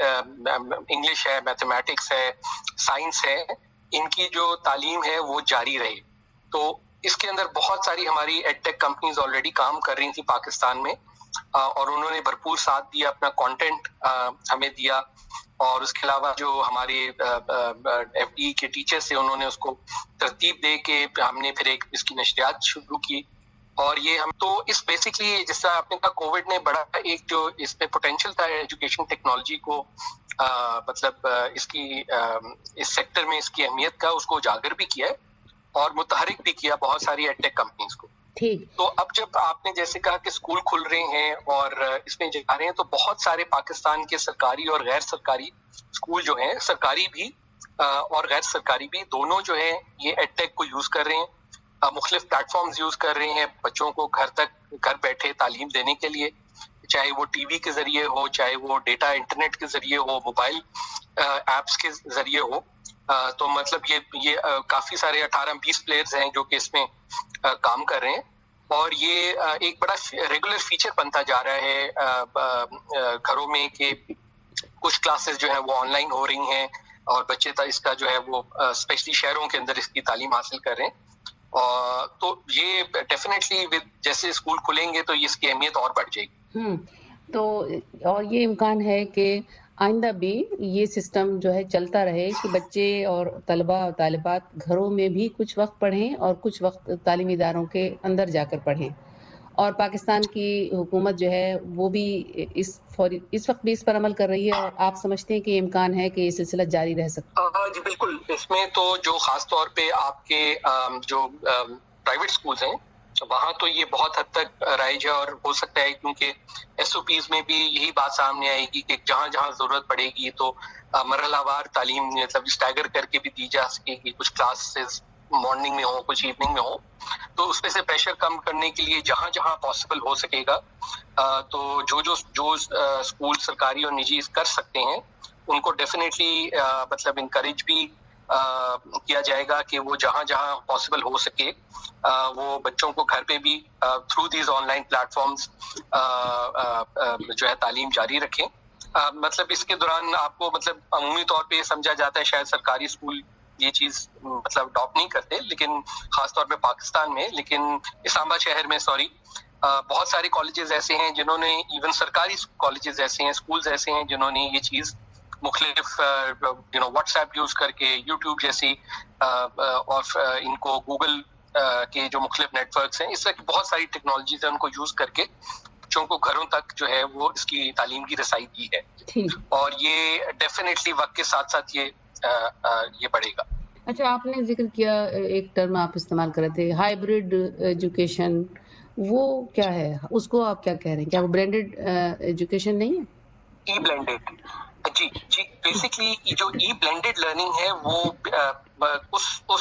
इंग्लिश है, मैथमेटिक्स है, साइंस है, इनकी जो तालीम है वो जारी रहे। तो इसके अंदर बहुत सारी हमारी एडटेक कंपनीज ऑलरेडी काम कर रही थी पाकिस्तान में اور انہوں نے بھرپور ساتھ دیا, اپنا کانٹینٹ ہمیں دیا, اور اس کے علاوہ جو ہمارے ایف ڈی کے ٹیچرس تھے انہوں نے اس کو ترتیب دے کے ہم نے پھر ایک اس کی نشریات شروع کی. اور یہ ہم تو اس بیسکلی جس طرح آپ نے کہا کووڈ نے بڑا ایک جو اس میں پوٹینشیل تھا ایجوکیشن ٹیکنالوجی کو آ, مطلب اس کی آ, اس سیکٹر میں اس کی اہمیت کا اس کو اجاگر بھی کیا ہے اور متحرک بھی کیا بہت ساری ایڈ ٹیک کمپنیز کو. ٹھیک. تو اب جب آپ نے جیسے کہا کہ اسکول کھل رہے ہیں اور اس میں جا رہے ہیں, تو بہت سارے پاکستان کے سرکاری اور غیر سرکاری اسکول جو ہیں, سرکاری بھی اور غیر سرکاری بھی دونوں جو ہیں یہ ایڈ ٹیک کو یوز کر رہے ہیں, مختلف پلیٹ فارمز یوز کر رہے ہیں بچوں کو گھر تک گھر بیٹھے تعلیم دینے کے لیے, چاہے وہ ٹی وی کے ذریعے ہو, چاہے وہ ڈیٹا انٹرنیٹ کے ذریعے ہو, موبائل ایپس کے ذریعے ہو. تو مطلب یہ یہ کافی سارے اٹھارہ بیس پلیئرز ہیں جو کہ اس میں کام کر رہے ہیں, اور یہ ایک بڑا ریگولر فیچر بنتا جا رہا ہے گھروں میں کہ کچھ کلاسز جو ہیں وہ آن لائن ہو رہی ہیں اور بچے اس کا جو ہے وہ اسپیشلی شہروں کے اندر اس کی تعلیم حاصل کر رہے ہیں. تو یہ ڈیفینیٹلی جیسے اسکول کھلیں گے تو اس کی اہمیت اور بڑھ جائے گی. تو اور یہ امکان ہے کہ آئندہ بھی یہ سسٹم جو ہے چلتا رہے کہ بچے اور طلباء اور طالبات گھروں میں بھی کچھ وقت پڑھیں اور کچھ وقت تعلیمی اداروں کے اندر جا کر پڑھیں, اور پاکستان کی حکومت جو ہے وہ بھی اس اس وقت بھی اس پر عمل کر رہی ہے, اور آپ سمجھتے ہیں کہ یہ امکان ہے کہ یہ سلسلہ جاری رہ سکتا ہے؟ جی بالکل. اس میں تو جو خاص طور پہ آپ کے جو پرائیویٹ اسکولز ہیں وہاں تو یہ بہت حد تک رائج ہے, اور ہو سکتا ہے کیونکہ ایس او پیز میں بھی یہی بات سامنے آئے گی کہ جہاں جہاں ضرورت پڑے گی تو مرحلہ وار تعلیم مطلب اسٹیگر کر کے بھی دی جا سکے گی, کچھ کلاسز مارننگ میں ہوں کچھ ایوننگ میں ہوں, تو اس میں سے پریشر کم کرنے کے لیے جہاں جہاں پاسبل ہو سکے گا تو جو جو جو اسکول سرکاری اور نجی کر سکتے ہیں ان کو ڈیفینیٹلی مطلب انکریج بھی کیا جائے گا کہ وہ جہاں جہاں پاسبل ہو سکے وہ بچوں کو گھر پہ بھی through these online platforms جو ہے تعلیم جاری رکھیں. مطلب اس کے دوران آپ کو مطلب عمومی طور پہ سمجھا جاتا ہے شاید سرکاری اسکول یہ چیز مطلب اڈاپٹ نہیں کرتے, لیکن خاص طور پہ پاکستان میں, لیکن اسلام آباد شہر میں سوری بہت سارے کالجز ایسے ہیں جنہوں نے, ایون سرکاری کالجز ایسے ہیں, اسکولز ایسے ہیں جنہوں نے یہ چیز مختلف you know WhatsApp use کر کے, یوٹیوب جیسی اور ان کو گوگل کے جو مختلف نیٹ ورکس ہیں, اس طرح کی بہت ساری ٹیکنالوجیز ہیں ان کو یوز کر کے بچوں کو گھروں تک جو ہے وہ اس کی تعلیم کی رسائی دی ہے, اور یہ ڈیفینیٹلی وقت کے ساتھ ساتھ یہ یہ بڑھے گا. اچھا, آپ نے ذکر کیا ایک ٹرم آپ استعمال کر رہے تھے ہائیبرڈ ایجوکیشن, وہ کیا ہے, اس کو آپ کیا کہہ رہے ہیں, کیا وہ بلینڈڈ ایجوکیشن نہیں ہے؟ ای بلینڈڈ, جی جی بیسکلی جو ای بلینڈڈ لرننگ ہے وہ اس اس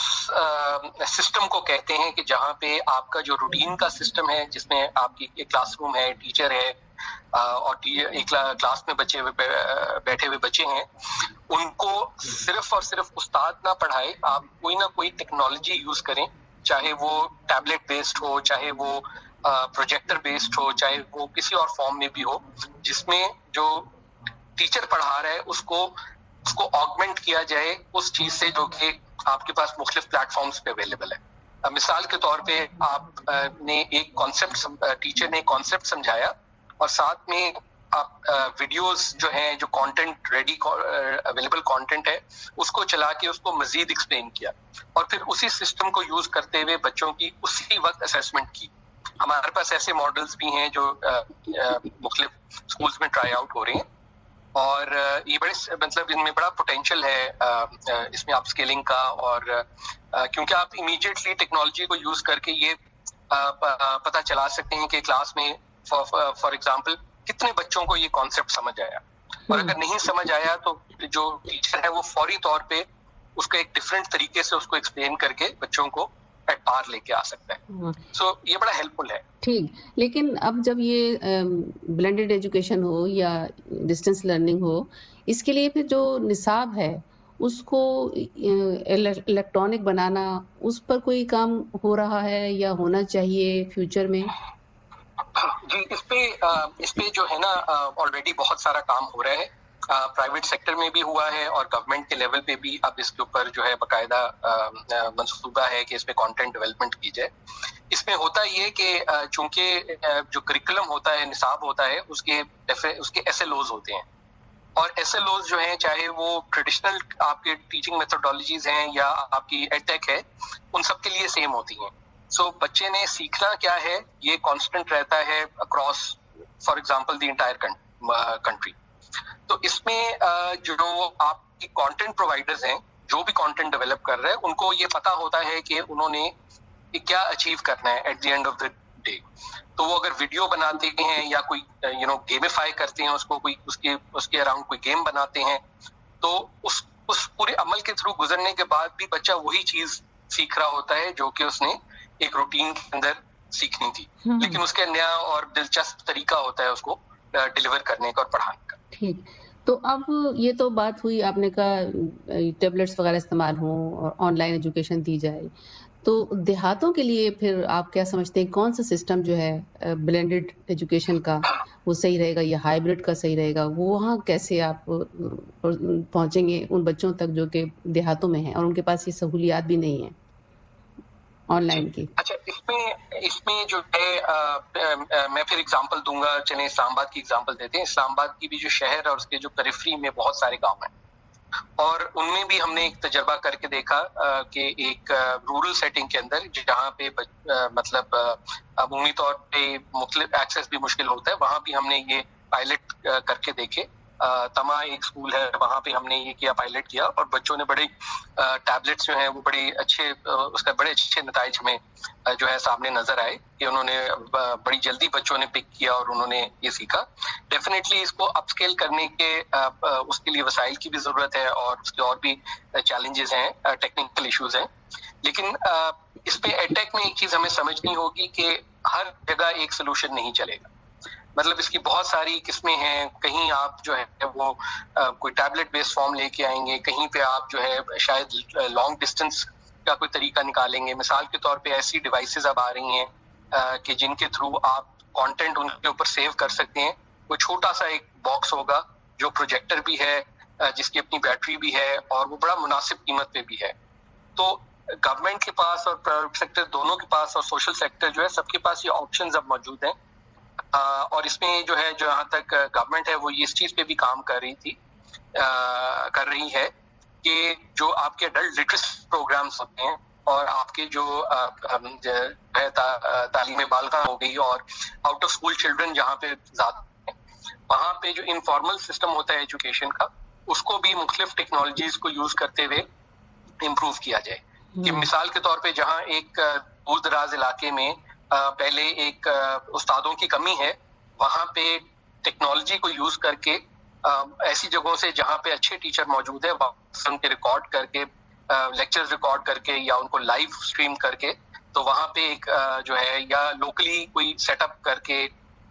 سسٹم کو کہتے ہیں کہ جہاں پہ آپ کا جو روٹین کا سسٹم ہے جس میں آپ کی ایک کلاس روم ہے, ٹیچر ہے اور ایک کلاس میں بچے بیٹھے ہوئے بچے ہیں, ان کو صرف اور صرف استاد نہ پڑھائے, آپ کوئی نہ کوئی ٹیکنالوجی یوز کریں, چاہے وہ ٹیبلٹ بیسڈ ہو, چاہے وہ پروجیکٹر بیسڈ ہو, چاہے وہ کسی اور فارم میں بھی ہو, جس میں جو ٹیچر پڑھا رہا ہے اس کو اس کو آگمنٹ کیا جائے اس چیز سے جو کہ آپ کے پاس مختلف پلیٹ فارمز پہ اویلیبل ہے. مثال کے طور پہ آپ نے ایک کانسیپٹ, ٹیچر نے کانسیپٹ سمجھایا اور ساتھ میں آپ ویڈیوز جو ہیں جو کانٹینٹ ریڈی اویلیبل کانٹینٹ ہے اس کو چلا کے اس کو مزید ایکسپلین کیا, اور پھر اسی سسٹم کو یوز کرتے ہوئے بچوں کی اسی وقت اسیسمنٹ کی. ہمارے پاس ایسے ماڈلز بھی ہیں جو مختلف اسکولز میں ٹرائی آؤٹ ہو رہے ہیں, اور یہ بڑے مطلب ان میں بڑا پوٹینشیل ہے اس میں اپ اسکیلنگ کا, اور کیونکہ آپ امیڈیٹلی ٹیکنالوجی کو یوز کر کے یہ پتہ چلا سکتے ہیں کہ کلاس میں فار ایگزامپل کتنے بچوں کو یہ کانسیپٹ سمجھ آیا, اور اگر نہیں سمجھ آیا تو جو ٹیچر ہے وہ فوری طور پہ اس کا ایک ڈفرینٹ طریقے سے اس کو ایکسپلین کر کے بچوں کو ایٹ پار لے کے آ سکتا ہے. سو so, یہ بڑا ہیلپ فل ہے. ٹھیک, لیکن اب جب یہ بلینڈڈ ایجوکیشن ہو یا ڈسٹینس لرننگ ہو, اس کے لیے پھر جو نصاب ہے اس کو الیکٹرانک بنانا, اس پر کوئی کام ہو رہا ہے یا ہونا چاہیے فیوچر میں؟ جی اس پہ اس پہ جو ہے نا آلریڈی بہت سارا کام ہو رہا ہے, پرائیویٹ سیکٹر میں بھی ہوا ہے اور گورنمنٹ کے لیول پہ بھی اب اس کے اوپر جو ہے باقاعدہ منصوبہ ہے کہ اس پہ کانٹینٹ ڈیولپمنٹ کی جائے. اس میں ہوتا یہ کہ چونکہ جو کریکولم ہوتا ہے، نصاب ہوتا ہے، اس کے اس کے ایس ایل اوز ہوتے ہیں، اور ایس ایل اوز جو ہیں چاہے وہ ٹریڈیشنل آپ کے ٹیچنگ میتھڈالوجیز ہیں یا آپ کی ایڈ ٹیک ہے، ان سب کے لیے سیم ہوتی ہیں. سو so, بچے نے سیکھنا کیا ہے یہ کانسٹنٹ رہتا ہے across for example the entire country. تو اس میں جو آپ کی کانٹینٹ پرووائڈرز ہیں، جو بھی کانٹینٹ ڈیولپ کر رہے ہیں، ان کو یہ پتا ہوتا ہے کہ انہوں نے کیا اچیو کرنا ہے at the end of the day. تو وہ اگر ویڈیو بناتے ہیں یا کوئی یو نو گیمیفائی کرتے ہیں اس کو، کوئی اس کے اس کے اراؤنڈ کوئی گیم بناتے ہیں، تو اس اس پورے عمل کے تھرو گزرنے کے بعد بھی بچہ وہی چیز سیکھ رہا ہوتا ہے جو کہ اس نے ایک روٹین کے اندر سیکھنی تھی، لیکن اس کے نیا اور دلچسپ طریقہ ہوتا ہے اس کو ڈیلیور کرنے کا اور پڑھانے کا. ٹھیک. تو اب یہ تو بات ہوئی، آپ نے کہا ٹیبلٹس وغیرہ استعمال ہوں اور آن لائن ایجوکیشن دی جائے، تو دیہاتوں کے لیے پھر آپ کیا سمجھتے ہیں کون سا سسٹم جو ہے بلینڈڈ ایجوکیشن کا وہ صحیح رہے گا یا ہائیبرڈ کا صحیح رہے گا؟ وہ وہاں کیسے آپ پہنچیں گے ان بچوں تک جو کہ دیہاتوں میں ہیں اور ان کے پاس یہ سہولیات بھی نہیں ہیں آن لائن کی؟ اچھا، اس میں اس میں جو ہے میں پھر اگزامپل دوں گا. چلیں اسلام آباد کی اگزامپل دیتے ہیں. اسلام آباد کی بھی جو شہر ہے اور اس کے جو پیریفری میں بہت سارے گاؤں ہیں، اور ان میں بھی ہم نے ایک تجربہ کر کے دیکھا کہ ایک رورل سیٹنگ کے اندر جہاں پہ مطلب عمومی طور پہ مختلف ایکسیس بھی مشکل ہوتا ہے، وہاں بھی ہم نے یہ پائلٹ کر کے دیکھے. تما ایک اسکول ہے، وہاں پہ ہم نے یہ کیا، پائلٹ کیا، اور بچوں نے بڑے ٹیبلٹس جو ہیں وہ بڑے اچھے، اس کا بڑے اچھے نتائج ہمیں جو ہے سامنے نظر آئے کہ انہوں نے بڑی جلدی بچوں نے پک کیا اور انہوں نے یہ سیکھا. ڈیفینیٹلی اس کو اپ اسکیل کرنے کے اس کے لیے وسائل کی بھی ضرورت ہے اور اس کے اور بھی چیلنجز ہیں، ٹیکنیکل ایشوز ہیں. لیکن اس پہ ایڈ-ٹیک میں ایک چیز ہمیں سمجھنی ہوگی کہ ہر جگہ ایک سولوشن نہیں چلے گا. مطلب اس کی بہت ساری قسمیں ہیں. کہیں آپ جو ہے وہ کوئی ٹیبلٹ بیس فارم لے کے آئیں گے، کہیں پہ آپ جو ہے شاید لانگ ڈسٹینس کا کوئی طریقہ نکالیں گے. مثال کے طور پہ ایسی ڈیوائسز اب آ رہی ہیں کہ جن کے تھرو آپ کانٹینٹ ان کے اوپر سیو کر سکتے ہیں. کوئی چھوٹا سا ایک باکس ہوگا جو پروجیکٹر بھی ہے، جس کی اپنی بیٹری بھی ہے، اور وہ بڑا مناسب قیمت پہ بھی ہے. تو گورنمنٹ کے پاس اور پرائیویٹ سیکٹر دونوں کے پاس اور سوشل سیکٹر جو ہے سب کے پاس یہ آپشنز اب موجود ہیں. اور اس میں جو ہے جہاں تک گورنمنٹ ہے وہ اس چیز پہ بھی کام کر رہی تھی کر رہی ہے کہ جو آپ کے اڈلٹ لٹریسی پروگرامس ہوتے ہیں اور آپ کے جو ہے تعلیم بالغاہ ہو گئی اور آؤٹ آف اسکول چلڈرن جہاں پہ زیادہ ہیں، وہاں پہ جو انفارمل سسٹم ہوتا ہے ایجوکیشن کا، اس کو بھی مختلف ٹیکنالوجیز کو یوز کرتے ہوئے امپروو کیا جائے. کہ مثال کے طور پہ جہاں ایک دور دراز علاقے میں پہلے ایک استادوں کی کمی ہے، وہاں پہ ٹیکنالوجی کو یوز کر کے ایسی جگہوں سے جہاں پہ اچھے ٹیچر موجود ہیں ان کے ریکارڈ کر کے، لیکچرز ریکارڈ کر کے یا ان کو لائیو اسٹریم کر کے، تو وہاں پہ ایک جو ہے یا لوکلی کوئی سیٹ اپ کر کے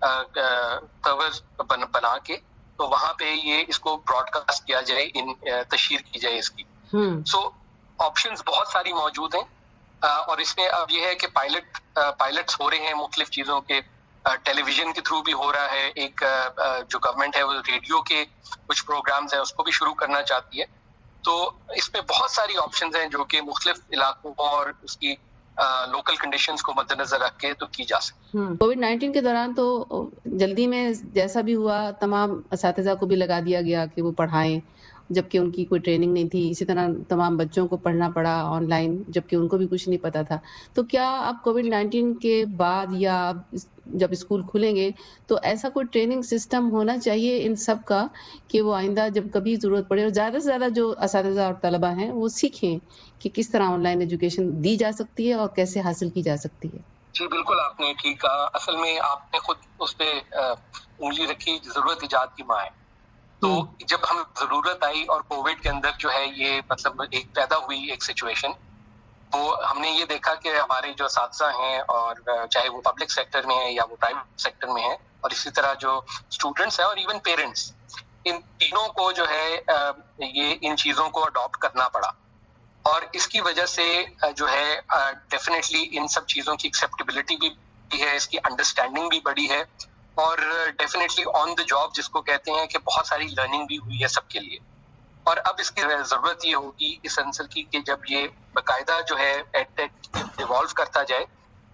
سرور بنا کے، تو وہاں پہ یہ اس کو براڈ کاسٹ کیا جائے، ان تشہیر کی جائے اس کی. سو آپشنز بہت ساری موجود ہیں، اور اس میں اب یہ ہے کہ پائلٹ پائلٹس ہو رہے ہیں مختلف چیزوں کے. ٹیلی ویژن کے تھرو بھی ہو رہا ہے. ایک جو گورنمنٹ ہے وہ ریڈیو کے کچھ پروگرامز ہیں اس کو بھی شروع کرنا چاہتی ہے. تو اس میں بہت ساری آپشنز ہیں جو کہ مختلف علاقوں اور اس کی لوکل کنڈیشنز کو مد نظر رکھ کے تو کی جا سکتی. کووڈ نائنٹین کے دوران تو جلدی میں جیسا بھی ہوا تمام اساتذہ کو بھی لگا دیا گیا کہ وہ پڑھائیں، جبکہ ان کی کوئی ٹریننگ نہیں تھی. اسی طرح تمام بچوں کو پڑھنا پڑا آن لائن، جبکہ ان کو بھی کچھ نہیں پتا تھا. تو کیا اب کووڈ نائنٹین کے بعد یا جب اسکول کھلیں گے تو ایسا کوئی ٹریننگ سسٹم ہونا چاہیے ان سب کا کہ وہ آئندہ جب کبھی ضرورت پڑے اور زیادہ سے زیادہ جو اساتذہ اور طلبہ ہیں وہ سیکھیں کہ کس طرح آن لائن ایجوکیشن دی جا سکتی ہے اور کیسے حاصل کی جا سکتی ہے؟ جی بالکل، آپ نے ٹھیک کہا. اصل میں آپ نے خود اس پہ انگلی رکھی، ضرورت ایجاد کی ماں ہے. تو جب ہم ضرورت آئی اور کووڈ کے اندر جو ہے یہ مطلب ایک پیدا ہوئی ایک سچویشن، تو ہم نے یہ دیکھا کہ ہمارے جو اساتذہ ہیں، اور چاہے وہ پبلک سیکٹر میں ہیں یا وہ پرائیویٹ سیکٹر میں ہیں، اور اسی طرح جو اسٹوڈنٹس ہیں اور ایون پیرنٹس، ان تینوں کو جو ہے یہ ان چیزوں کو اڈاپٹ کرنا پڑا. اور اس کی وجہ سے جو ہے ڈیفینیٹلی ان سب چیزوں کی ایکسیپٹیبلٹی بھی ہے، اس کی انڈرسٹینڈنگ بھی بڑی ہے، اور ڈیفینیٹلی آن دا جاب جس کو کہتے ہیں کہ بہت ساری لرننگ بھی ہوئی ہے سب کے لیے. اور اب اس کی ضرورت یہ ہوگی اس عنصر کی کہ جب یہ باقاعدہ جو ہے ایڈ ٹیک ایوالو کرتا جائے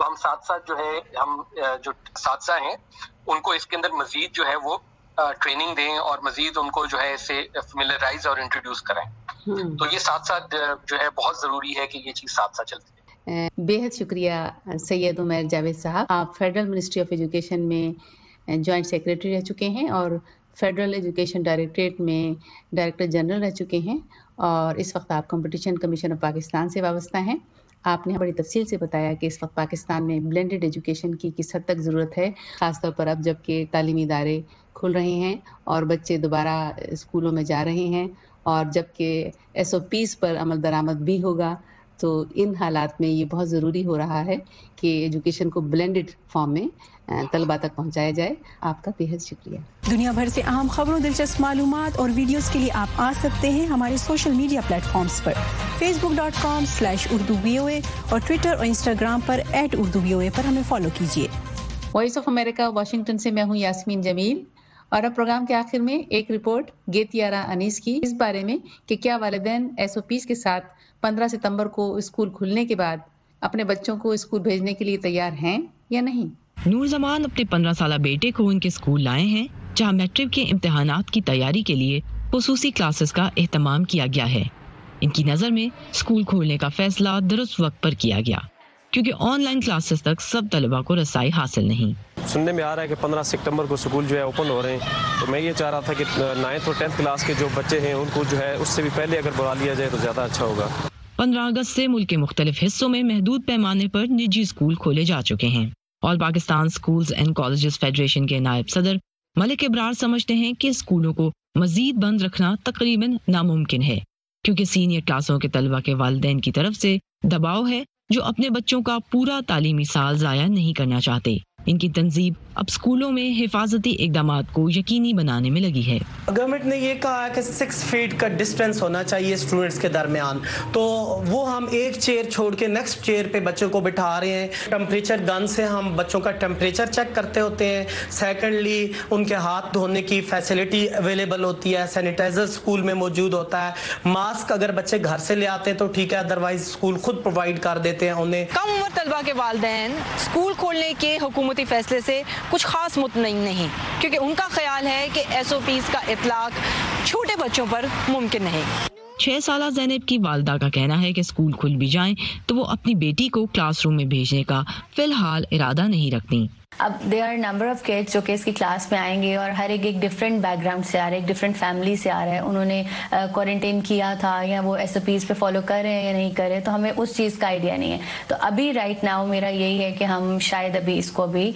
تو ہم ساتھ ساتھ جو ہے ہم جو اساتذہ ہیں ان کو اس کے اندر مزید جو ہے وہ ٹریننگ دیں اور مزید ان کو جو ہے اسے فیملیرائز اور انٹروڈیوس کریں. تو یہ ساتھ ساتھ جو ہے بہت ضروری ہے کہ یہ چیز ساتھ ساتھ چلتی ہے. بے حد شکریہ سید عمیر جاوید صاحب. آپ فیڈرل منسٹری آف ایجوکیشن میں جوائنٹ سیکریٹری رہ چکے ہیں اور فیڈرل ایجوکیشن ڈائریکٹریٹ میں ڈائریکٹر جنرل رہ چکے ہیں اور اس وقت آپ کمپٹیشن کمیشن آف پاکستان سے وابستہ ہیں. آپ نے بڑی تفصیل سے بتایا کہ اس وقت پاکستان میں بلینڈڈ ایجوکیشن کی کس حد تک ضرورت ہے، خاص طور پر اب جب کہ تعلیمی ادارے کھل رہے ہیں اور بچے دوبارہ اسکولوں میں جا رہے ہیں اور جب کہ ایس او پیز پر عمل درآمد بھی ہوگا، تو ان حالات میں یہ بہت ضروری ہو رہا ہے کہ ایجوکیشن کو بلینڈڈ فارم میں طلباء تک پہنچایا جائے. آپ کا بے حد شکریہ. دنیا بھر سے اہم خبروں، دلچسپ معلومات اور ویڈیوز کے لیے آپ آ سکتے ہیں ہمارے سوشل میڈیا پلیٹ فارمز پر Facebook dot com slash Urdu V O A اور ٹویٹر اور انسٹاگرام پر at Urdu V O A پر ہمیں فالو کیجیے. وائس آف امریکہ واشنگٹن سے میں ہوں یاسمین جمیل اور اب پروگرام کے آخر میں ایک رپورٹ گیتیارا انیس کی اس بارے میں کہ کیا والدین ایس او پیز کے ساتھ پندرہ ستمبر کو اسکول کھلنے کے بعد اپنے بچوں کو اسکول بھیجنے کے لیے تیار ہیں یا نہیں. نور زمان اپنے پندرہ سالہ بیٹے کو ان کے اسکول لائے ہیں جہاں میٹرک کے امتحانات کی تیاری کے لیے خصوصی کلاسز کا اہتمام کیا گیا ہے. ان کی نظر میں اسکول کھولنے کا فیصلہ درست وقت پر کیا گیا کیونکہ آن لائن کلاسز تک سب طلباء کو رسائی حاصل نہیں. سننے میں آ رہا ہے کہ پندرہ ستمبر کو اسکول جو ہے اوپن ہو رہے ہیں، تو میں یہ چاہ رہا تھا کہ نائنتھ اور ٹینتھ کلاس کے جو بچے ہیں ان کو جو ہے اس سے بھی پہلے اگر بلا لیا جائے تو زیادہ اچھا ہوگا. پندرہ اگست سے ملک کے مختلف حصوں میں محدود پیمانے پر نجی اسکول کھولے جا چکے ہیں. All Pakistan schools and colleges federation کے نائب صدر ملک ابرار سمجھتے ہیں کہ اسکولوں کو مزید بند رکھنا تقریباً ناممکن ہے کیونکہ سینئر کلاسوں کے طلباء کے والدین کی طرف سے دباؤ ہے جو اپنے بچوں کا پورا تعلیمی سال ضائع نہیں کرنا چاہتے. ان کی تنظیم اب اسکولوں میں حفاظتی اقدامات کو یقینی بنانے میں لگی ہے. گورنمنٹ نے یہ کہا ہے کہ سکس فیٹ کا ڈسٹینس ہونا چاہیے اسٹوڈنٹس کے درمیان، تو وہ ہم ایک چیئر چھوڑ کے نیکسٹ چیئر پہ بچوں کو بٹھا رہے ہیں. ٹمپریچر گن سے ہم بچوں کا ٹمپریچر چیک کرتے ہوتے ہیں. سیکنڈلی ان کے ہاتھ دھونے کی فیسلٹی اویلیبل ہوتی ہے، سینیٹائزر اسکول میں موجود ہوتا ہے. ماسک اگر بچے گھر سے لے آتے ہیں تو ٹھیک ہے، ادروائز اسکول خود پرووائڈ کر دیتے ہیں انہیں. کم عمر طلبہ کے والدین اسکول کھولنے کے حکومتی فیصلے سے کچھ خاص مطمئن نہیں کیونکہ ان کا خیال ہے کہ ایس او پیز کا اطلاق چھوٹے بچوں پر ممکن نہیں. چھ سالہ زینب کی والدہ کا کہنا ہے کہ اسکول کھل بھی جائیں تو وہ اپنی بیٹی کو کلاس روم میں بھیجنے کا فی الحال ارادہ نہیں رکھتی. اب they are number of kids جو کہ اس کی کلاس میں آئیں گے اور ہر ایک ایک ڈفرینٹ بیک گراؤنڈ سے آ رہا ہے، ایک ڈفرینٹ فیملی سے آ رہا ہے. انہوں نے کوارنٹین کیا تھا یا وہ ایس او پیز پہ فالو کر رہے ہیں یا نہیں کر رہے، تو ہمیں اس چیز کا آئیڈیا نہیں ہے. تو ابھی رائٹ ناؤ میرا یہی ہے کہ ہم شاید ابھی اس کو بھی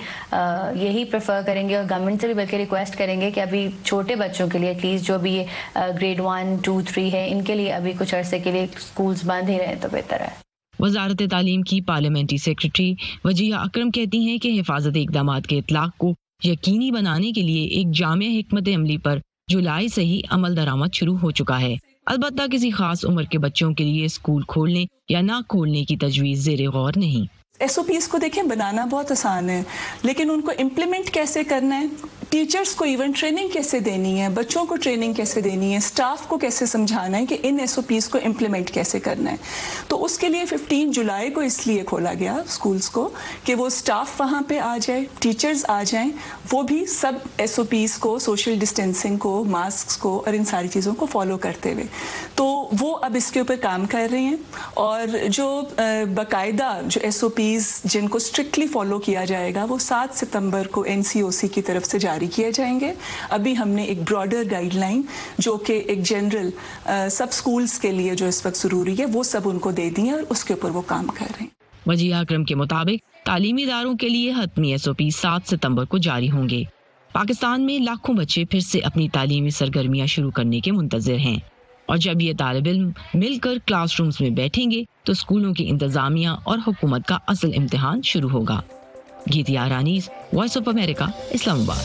یہی پریفر کریں گے اور گورنمنٹ سے بھی بلکہ ریکویسٹ کریں گے کہ ابھی چھوٹے بچوں کے لیے ایٹ لیسٹ جو بھی گریڈ ون ٹو تھری ہے ان کے لیے ابھی کچھ عرصے کے لیے اسکولس بند ہی رہے تو بہتر ہے. وزارت تعلیم کی پارلیمنٹری سیکرٹری وجیہہ اکرم کہتی ہیں کہ حفاظتی اقدامات کے اطلاق کو یقینی بنانے کے لیے ایک جامع حکمت عملی پر جولائی سے ہی عمل درآمد شروع ہو چکا ہے. البتہ کسی خاص عمر کے بچوں کے لیے اسکول کھولنے یا نہ کھولنے کی تجویز زیر غور نہیں. ایس او پیز کو دیکھیں بنانا بہت آسان ہے لیکن ان کو امپلیمنٹ کیسے کرنا ہے، ٹیچرز کو ایون ٹریننگ کیسے دینی ہے، بچوں کو ٹریننگ کیسے دینی ہے، اسٹاف کو کیسے سمجھانا ہے کہ ان ایس او پیز کو امپلیمنٹ کیسے کرنا ہے. تو اس کے لیے ففٹین جولائی کو اس لیے کھولا گیا اسکولس کو کہ وہ اسٹاف وہاں پہ آ جائے، ٹیچرز آ جائیں، وہ بھی سب ایس او پیز کو، سوشل ڈسٹینسنگ کو، ماسکس کو اور ان ساری چیزوں کو فالو کرتے ہوئے. تو وہ اب اس کے اوپر کام کر رہے ہیں اور جو باقاعدہ جو ایس او پیز جن کو اسٹرکٹلی فالو کیا جائے گا وہ سات ستمبر کو این سی او سی کی طرف سے جاری کیے جائیں گے. ابھی ہم نے ایک براڈر گائیڈ لائن جو کہ ایک جنرل سب اسکولس کے لیے جو اس وقت ضروری ہے وہ سب ان کو دے دی ہیں اور اس کے اوپر وہ کام کر رہے ہیں. وجیہہ اکرم کے مطابق تعلیمی اداروں کے لیے حتمی ایس او پی سات ستمبر کو جاری ہوں گے. پاکستان میں لاکھوں بچے پھر سے اپنی تعلیمی سرگرمیاں شروع کرنے کے منتظر ہیں اور جب یہ طالب علم مل کر کلاس رومز میں بیٹھیں گے تو اسکولوں کی انتظامیہ اور حکومت کا اصل امتحان شروع ہوگا. گیتیارا انیس، وائس آف امریکہ، اسلام آباد.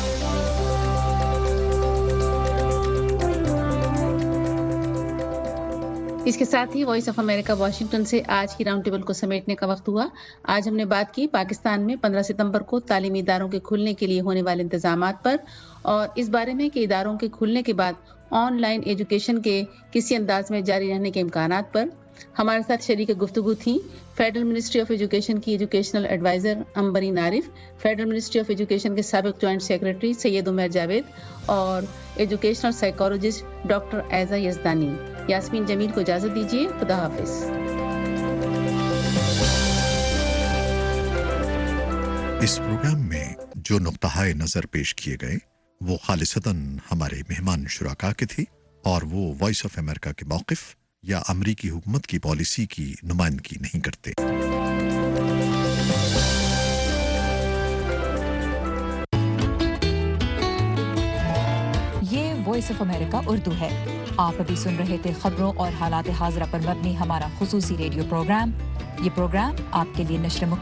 اس کے ساتھ ہی وائس آف امریکہ واشنگٹن سے آج کی راؤنڈ ٹیبل کو سمیٹنے کا وقت ہوا. آج ہم نے بات کی پاکستان میں پندرہ ستمبر کو تعلیمی اداروں کے کھلنے کے لیے ہونے والے انتظامات پر اور اس بارے میں کہ اداروں کے کھلنے کے بعد آن لائن ایجوکیشن کے کسی انداز میں جاری رہنے کے امکانات پر. ہمارے ساتھ شریک گفتگو تھی فیڈرل منسٹری آف ایجوکیشن کی educational adviser Ambreen Arif, federal ministry of education کے سابق جوائنٹ سیکرٹری سید عمیر جاوید اور ایجوکیشنل سائیکالوجسٹ ڈاکٹر ایزا یزدانی۔ یاسمین جمیل کو اجازت دیجیے، خدا حافظ۔ اس پروگرام میں جو نقطہ نظر پیش کیے گئے وہ خالصتاً ہمارے مہمان شرکا کے تھے اور وہ وائس آف امریکہ کے موقف یا امریکی حکومت کی پالیسی کی نمائندگی نہیں کرتے۔ یہ وائس آف امریکہ اردو ہے۔ آپ ابھی سن رہے تھے خبروں اور حالات حاضرہ پر مبنی ہمارا خصوصی ریڈیو پروگرام۔ یہ پروگرام آپ کے لیے نشر